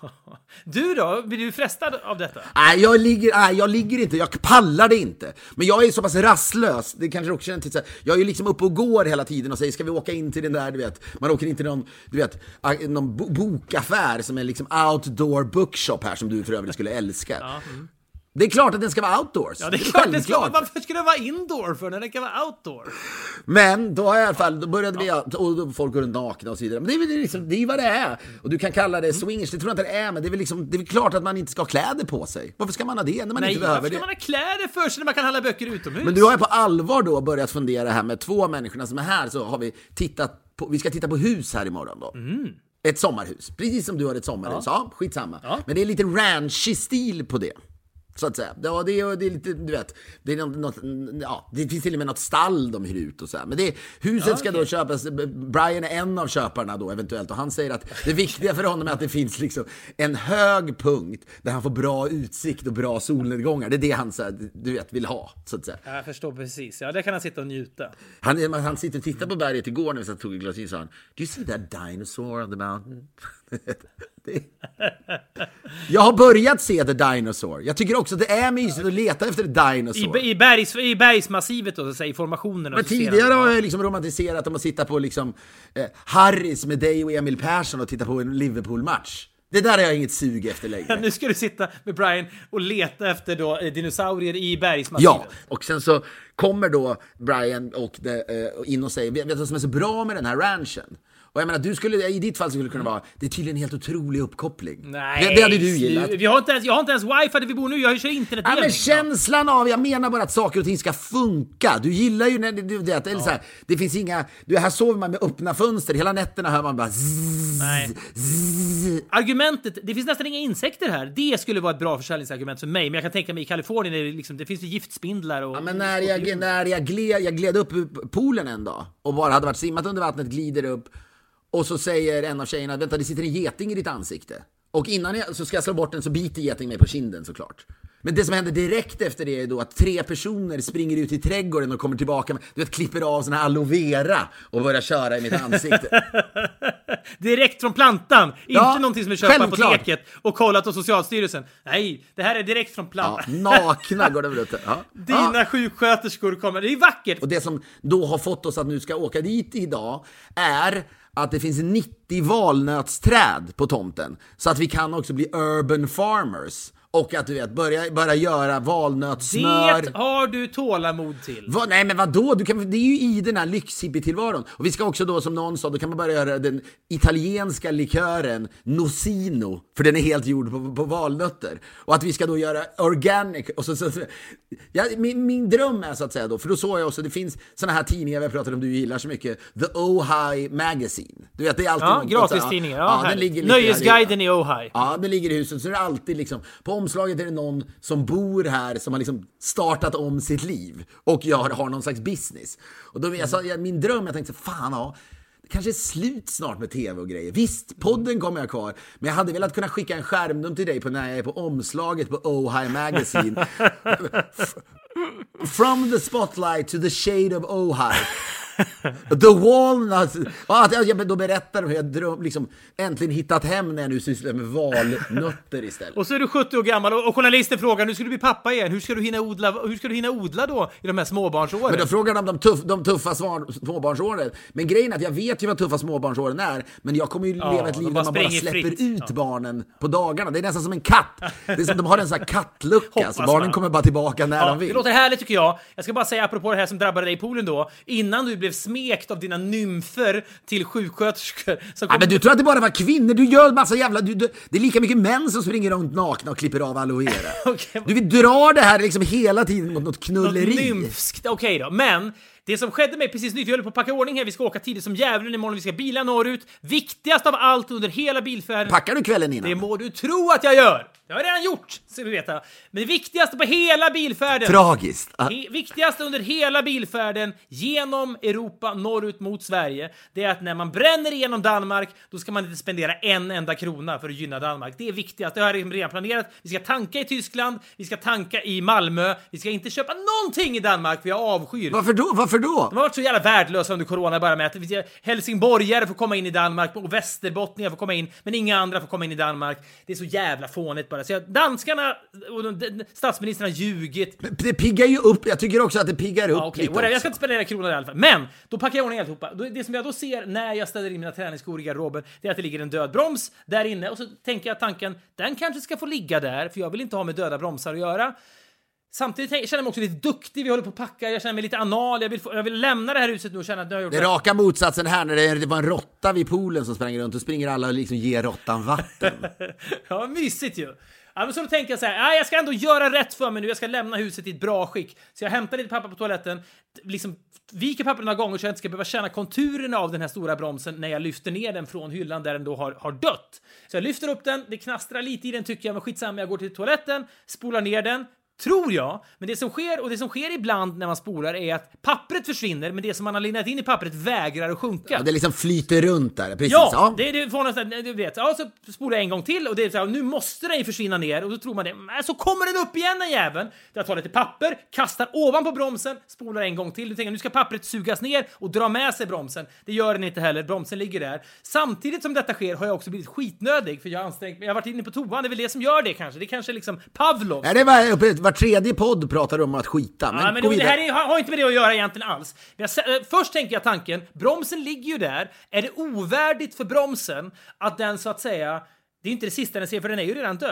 Du då? Blir du frestad av detta? Nej, jag ligger, nej, jag ligger inte. Jag pallar det inte. Men jag är så pass rastlös. Det kanske också känns till så här. Jag är ju liksom uppe och går hela tiden och säger, ska vi åka in till den där, du vet. Man åker in till någon, du vet, någon bokaffär som är liksom outdoor bookshop här, som du för övrigt skulle älska. Ja. Mm. Det är klart att den ska vara outdoors. Ja, det är klart den ska vara. Varför ska den vara indoor för när den kan vara outdoor? Men då i alla fall, då började ja. vi, och då folk går runt nakna och så vidare. Men det är väl liksom, det är vad det är. Och du kan kalla det swingers, det tror jag inte det är, men det är väl liksom, det är väl klart att man inte ska ha kläder på sig. Varför ska man ha det när man Nej, inte behöver det? Nej, varför ska man ha kläder för sig när man kan handla böcker utomhus? Men du har ju på allvar då börjat fundera här med två människorna som är här, så har vi tittat på, vi ska titta på hus här imorgon då. Mm. Ett sommarhus, precis som du har ett sommarhus. Ja, ja skitsamma. Ja. Men det är lite ranchy stil på det. Så att säga. Ja, det är, det är lite, du vet, det är något, ja, det finns till och med något stall de hyr ut och så här. Men det, huset ja, okay. ska då köpas. Brian är en av köparna då eventuellt, och han säger att det viktiga för honom är att det finns liksom en hög punkt där han får bra utsikt och bra solnedgångar. Det är det han så här, du vet, vill ha, så att säga. Jag förstår precis. Ja, där kan han sitta och njuta. Han, han sitter och tittar på berget igår när vi satt och tog ett glas i, sa han, do you see that dinosaur on the mountain? det... Jag har börjat se The Dinosaur. Jag tycker också att det är mysigt att leta efter The Dinosaur. I, i, bergs, i bergsmassivet då, så säger formationen. Men tidigare har jag liksom romantiserat om att sitta på liksom eh, Harris med dig och Emil Persson och titta på en Liverpool-match. Det där har jag inget sug efter längre. Nu ska du sitta med Brian och leta efter då dinosaurier i bergsmassivet. Ja, och sen så kommer då Brian och det, uh, in och säger, vet du vad som är så bra med den här ranchen? Och jag menar, du skulle, i ditt fall skulle det kunna vara, det är tydligen en helt otrolig uppkoppling. Nej, det, det hade du gillat. Vi har inte ens, jag har inte ens wifi där vi bor nu, jag kör internet. Ja, men känslan av, jag menar bara att saker och ting ska funka. Du gillar ju när det, det, det, eller så här, det finns inga, du, här sover man med öppna fönster, hela nätterna hör man bara zzz, Nej. zzz. Argumentet, det finns nästan inga insekter här. Det skulle vara ett bra försäljningsargument för mig, men jag kan tänka mig i Kalifornien är det, liksom, det finns ju giftspindlar och... Ja, men när jag, när jag, gled, jag gled upp ur poolen en dag och bara hade varit simmat under vattnet, glider upp. Och så säger en av tjejerna, vänta, det sitter en geting i ditt ansikte. Och innan jag, så ska jag slå bort den så biter geting mig på kinden såklart. Men det som händer direkt efter det är då att tre personer springer ut i trädgården och kommer tillbaka med, du vet, klipper av sån här aloe vera och börjar köra i mitt ansikte. Direkt från plantan, Ja, inte någonting som är köpt på självklart. apoteket och kollat hos Socialstyrelsen. Nej, det här är direkt från Ja, plantan. nakna går det väl ut. Ja. Dina Ja. sjuksköterskor kommer, det är vackert. Och det som då har fått oss att nu ska åka dit idag är att det finns nittio valnötsträd på tomten. Så att vi kan också bli urban farmers. Och att du vet, börja, börja göra valnötssmör. Det har du tålamod till. Va, nej men vadå? Du kan, det är ju i den här lyxhippie-tillvaron. Och vi ska också då, som någon sa, då kan man börja göra den italienska likören Nocino. För den är helt gjord på, på valnötter. Och att vi ska då göra organic. Och så, så, ja, min, min dröm är så att säga då, för då såg jag också, det finns såna här tidningar vi har pratat om, du gillar så mycket. The Ojai Magazine. Du vet, det är alltid Ja, något, gratistidningar. Ja, ja, den ligger Nöjesguiden i Ojai. Ja, det ligger i huset. Så det är alltid liksom, på omslaget är det någon som bor här som har liksom startat om sitt liv och jag har någon slags business. Och då, jag sa, jag, min dröm, jag tänkte, fan ja, det kanske är slut snart med tv och grejer. Visst, podden kommer jag kvar, men jag hade velat kunna skicka en skärmdump till dig på när jag är på omslaget på Ojai Magazine. From the spotlight to the shade of Ojai. The Walnuts. Ja, jag då berättar de hur jag dröm, liksom, äntligen hittat hem när jag nu sysslar med valnötter istället. Och så är du sjuttio år gammal och journalisten frågar, nu ska du bli pappa igen. Hur ska du hinna odla, hur ska du hinna odla då i de här småbarnsåren? Men då frågar de de, tuff, de tuffa svar, småbarnsåren. Men grejen är att jag vet ju vad tuffa småbarnsåren är, men jag kommer ju Ja, leva ett liv de där bara man bara springer släpper fritt. ut Ja. barnen på dagarna. Det är nästan som en katt. Det är som de har en sån här kattlucka, Hoppas så barnen man. kommer bara tillbaka när Ja, de vill. det låter härligt tycker jag. Jag ska bara säga apropå det här som drabbade dig i poolen då. Innan du blev smekt av dina nymfer till sjuksköterskor. Som Ja, men du tror att det bara var kvinnor? Du gör massa jävla... Du, du, det är lika mycket män som springer runt nakna och klipper av aloe vera. Okay. Du vill dra det här liksom hela tiden mot något knulleri. Något nymfskt, okej då. Men det som skedde mig precis nu, vi håller på att packa ordning här, vi ska åka tidigt som djävulen imorgon, vi ska bila norrut. Viktigast av allt under hela bilfärden. Packar du kvällen innan? Det må du tro att jag gör. Det har jag redan gjort, så vi veta. Men det viktigaste på hela bilfärden. Tragiskt. Ah. He- viktigaste under hela bilfärden genom Europa norrut mot Sverige, det är att när man bränner igenom Danmark, då ska man inte spendera en enda krona för att gynna Danmark. Det är viktigast. Det har jag redan planerat. Vi ska tanka i Tyskland, vi ska tanka i Malmö, vi ska inte köpa någonting i Danmark, för jag avskyr. Varför då? Varför då? De har varit så jävla värdelösa under corona bara med att helsingborgare får komma in i Danmark och västerbottningar får komma in, men inga andra får komma in i Danmark. Det är så jävla fånigt bara. Så jag, danskarna och de, de, statsministern har ljugit. Det piggar ju upp. Jag tycker också att det piggar upp Ja, okay, lite. whatever. Jag också. ska inte spendera kronor i alla fall. Men då packar jag ordning alltihopa. Då- Det som jag då ser när jag ställer in mina träningsskor i garderoben, det är att det ligger en död broms där inne. Och så tänker jag tanken, den kanske ska få ligga där, för jag vill inte ha med döda bromsar att göra. Samtidigt tänk- känner jag mig också lite duktig. Vi håller på att packa. Jag känner mig lite anal. Jag vill, få, jag vill lämna det här huset nu och känna att jag har gjort Det är raka motsatsen här när det, det var en råtta vid poolen som sprang runt och springer alla och liksom ger råttan vatten. Ja, mysigt ju. Ja, men så då tänker jag så här, ja, jag ska ändå göra rätt för mig nu. Jag ska lämna huset i ett bra skick. Så jag hämtar lite papper på toaletten, liksom viker pappret några gånger så jag inte ska behöva känna konturerna av den här stora bromsen när jag lyfter ner den från hyllan där den då har, har dött. Så jag lyfter upp den, det knastrar lite i den tycker jag, men skitsamma, jag går till toaletten, spolar ner den. Tror jag, men det som sker och det som sker ibland när man spolar är att pappret försvinner, men det som man har linat in i pappret vägrar att sjunka. Ja, det liksom flyter runt där, precis. Ja, Ja. det är det får nästan, du vet. Ja, så spolar jag en gång till och det är så här, nu måste den ju försvinna ner och då tror man det. Men så kommer den upp igen den jäveln. Jag tar lite papper, kastar ovanpå bromsen, spolar en gång till. Du tänker nu ska pappret sugas ner och dra med sig bromsen. Det gör den inte heller. Bromsen ligger där. Samtidigt som detta sker har jag också blivit skitnödig för jag har ansträngt mig. Jag har varit inne på toan, det är väl det som gör det kanske. Det kanske är liksom Pavlov. Ja, det var uppe, var tredje podd pratar om att skita. Men, Ja, men gå det, det vidare. här är, har, har inte med det att göra egentligen alls. Men jag, äh, först tänker jag tanken, bromsen ligger ju där. Är det ovärdigt för bromsen att den så att säga, det är inte det sista den ser för den är ju redan död.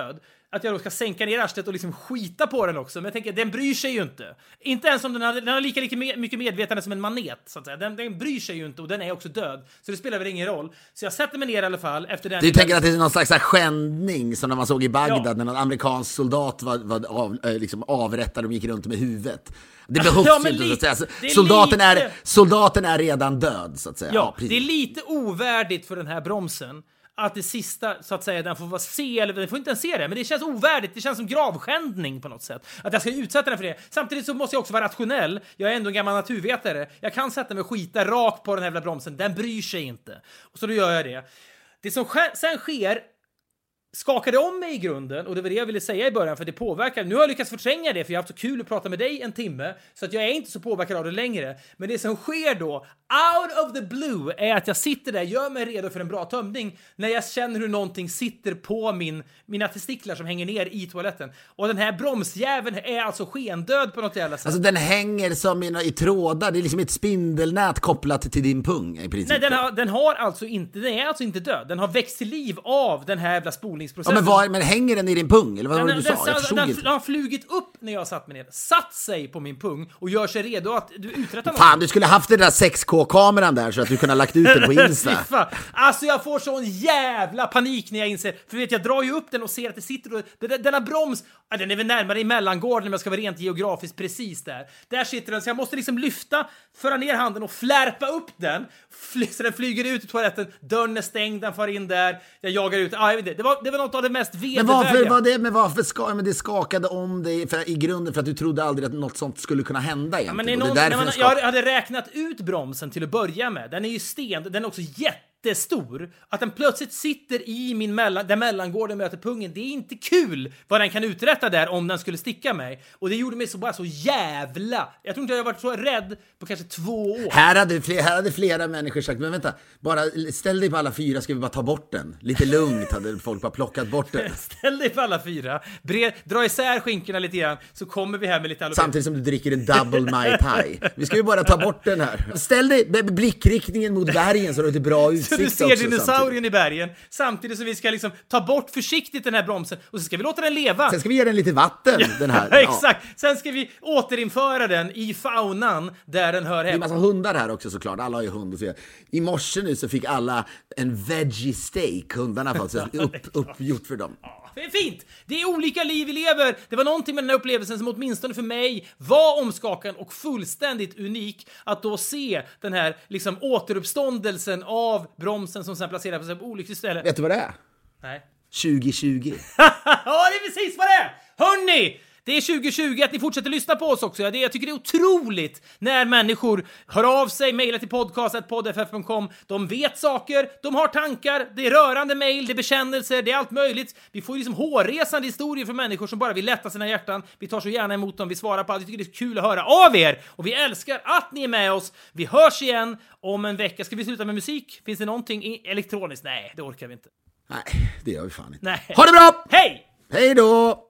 att jag då ska sänka ner arslet och liksom skita på den också. Men jag tänker, den bryr sig ju inte. Inte ens om den har, den har lika, lika med, mycket medvetande som en manet, så att säga. Den, den bryr sig ju inte och den är också död. Så det spelar väl ingen roll. Så jag sätter mig ner i alla fall efter den. Du tänker att det är någon slags skändning som när man såg i Bagdad, Ja. när någon amerikansk soldat var, var av, liksom avrättad och gick runt med huvudet. Det behövs Ja, ju men inte, lite- så att säga. det är Soldaten, lite- är, soldaten är redan död, så att säga. Ja, precis. det är lite ovärdigt för den här bromsen att det sista, så att säga, den får vara se, eller den får inte ens se det, men det känns ovärdigt, det känns som gravskändning på något sätt. Att jag ska utsätta den för det. Samtidigt så måste jag också vara rationell. Jag är ändå en gammal naturvetare. Jag kan sätta mig och skita rakt på den här jävla bromsen. Den bryr sig inte. Och så då gör jag det. Det som sk- sen sker skakade om mig i grunden, och det var det jag ville säga i början, för det påverkar. Nu har jag lyckats förtränga det, för jag har haft så kul att prata med dig en timme, så att jag är inte så påverkad av det längre. Men det som sker då, out of the blue, är att jag sitter där, gör mig redo för en bra tömning, när jag känner hur någonting sitter på min, mina testiklar som hänger ner i toaletten. Och den här bromsjäveln är alltså skendöd på något jävla sätt. Alltså den hänger som i, i trådar, det är liksom ett spindelnät kopplat till din pung i princip. Nej, den har, den har alltså inte, den är alltså inte död. Den har växt till liv av den här jävla spolningsprocessen. Ja, men, var, men hänger den i din pung? Eller vad var det du Den, sa? den, Jag förstod den, inte. den har flugit upp när jag satt mig ner, satt sig på min pung och gör sig redo att du uträttar något. Fan, du skulle haft den där sex K-kameran där så att du kunde ha lagt ut den på Insta. Fy fan. Alltså jag får sån jävla panik när jag inser, för vet jag drar ju upp den och ser att det sitter och, den, denna broms, ja, den är väl närmare i mellangården om jag ska vara rent geografiskt precis där. Där sitter den, så jag måste liksom lyfta, föra ner handen och flärpa upp den, fly, så den flyger ut i toaletten, dörren är stängd, den far in där, jag jagar ut, ah, jag vet inte. Det var, det var något av det mest Men varför vedervärdiga. var det, men varför ska, men det skakade om dig för, i grunden för att du trodde aldrig att något sånt skulle kunna hända Ja, men egentligen. det är Och någon, det är när därför man, den skakade. jag hade räknat ut bromsen till att börja med. Den är ju sten, den är också jättestor. Att den plötsligt sitter i min mellan, där mellangården möter pungen, det är inte kul vad den kan uträtta där om den skulle sticka mig. Och det gjorde mig så bara så jävla... Jag tror inte jag har varit så rädd på kanske två år. Här hade, flera, här hade flera människor sagt, men vänta, bara ställ dig på alla fyra, ska vi bara ta bort den. Lite lugnt hade folk bara plockat bort den. Ställ dig på alla fyra, bred, dra isär skinkorna lite grann, så kommer vi här med lite alopecia. Samtidigt som du dricker en double Mai Tai. Vi ska ju bara ta bort den här. Ställ dig med blickriktningen mot bergen så du har lite bra utsikt Så du ser också dinosaurien samtidigt. i bergen, samtidigt som vi ska liksom ta bort försiktigt den här bromsen, och så ska vi låta den leva. Sen ska vi ge den lite vatten, den här. Ja, exakt. Sen ska vi återinföra den i faunan där den hör Det är en hemma. massa hundar här också såklart, alla har ju hund och så. I morse nu så fick alla en veggie steak, hundarna fått så upp, uppgjort för dem. Det är fint! Det är olika liv vi lever. Det var någonting med den här upplevelsen som åtminstone för mig var omskakande och fullständigt unik. Att då se den här liksom återuppståndelsen av bromsen som sen placeras på ett olyckligt ställe. Vet du vad det är? Nej. tjugo tjugo. Ja, det är precis vad det är! Hörrni! Det är tjugo tjugo, att ni fortsätter lyssna på oss också. Ja, det, jag tycker det är otroligt när människor hör av sig, mejlar till podcast at podd f f punkt com. De vet saker, de har tankar, det är rörande mejl, det är bekännelser, det är allt möjligt. Vi får ju liksom hårresande historier från människor som bara vill lätta sina hjärtan. Vi tar så gärna emot dem, vi svarar på allt. Vi tycker det är kul att höra av er. Och vi älskar att ni är med oss. Vi hörs igen om en vecka. Ska vi sluta med musik? Finns det någonting i- elektroniskt? Nej, det orkar vi inte. Nej, det gör vi fan inte. Nej. Ha det bra! Hej! Hej då!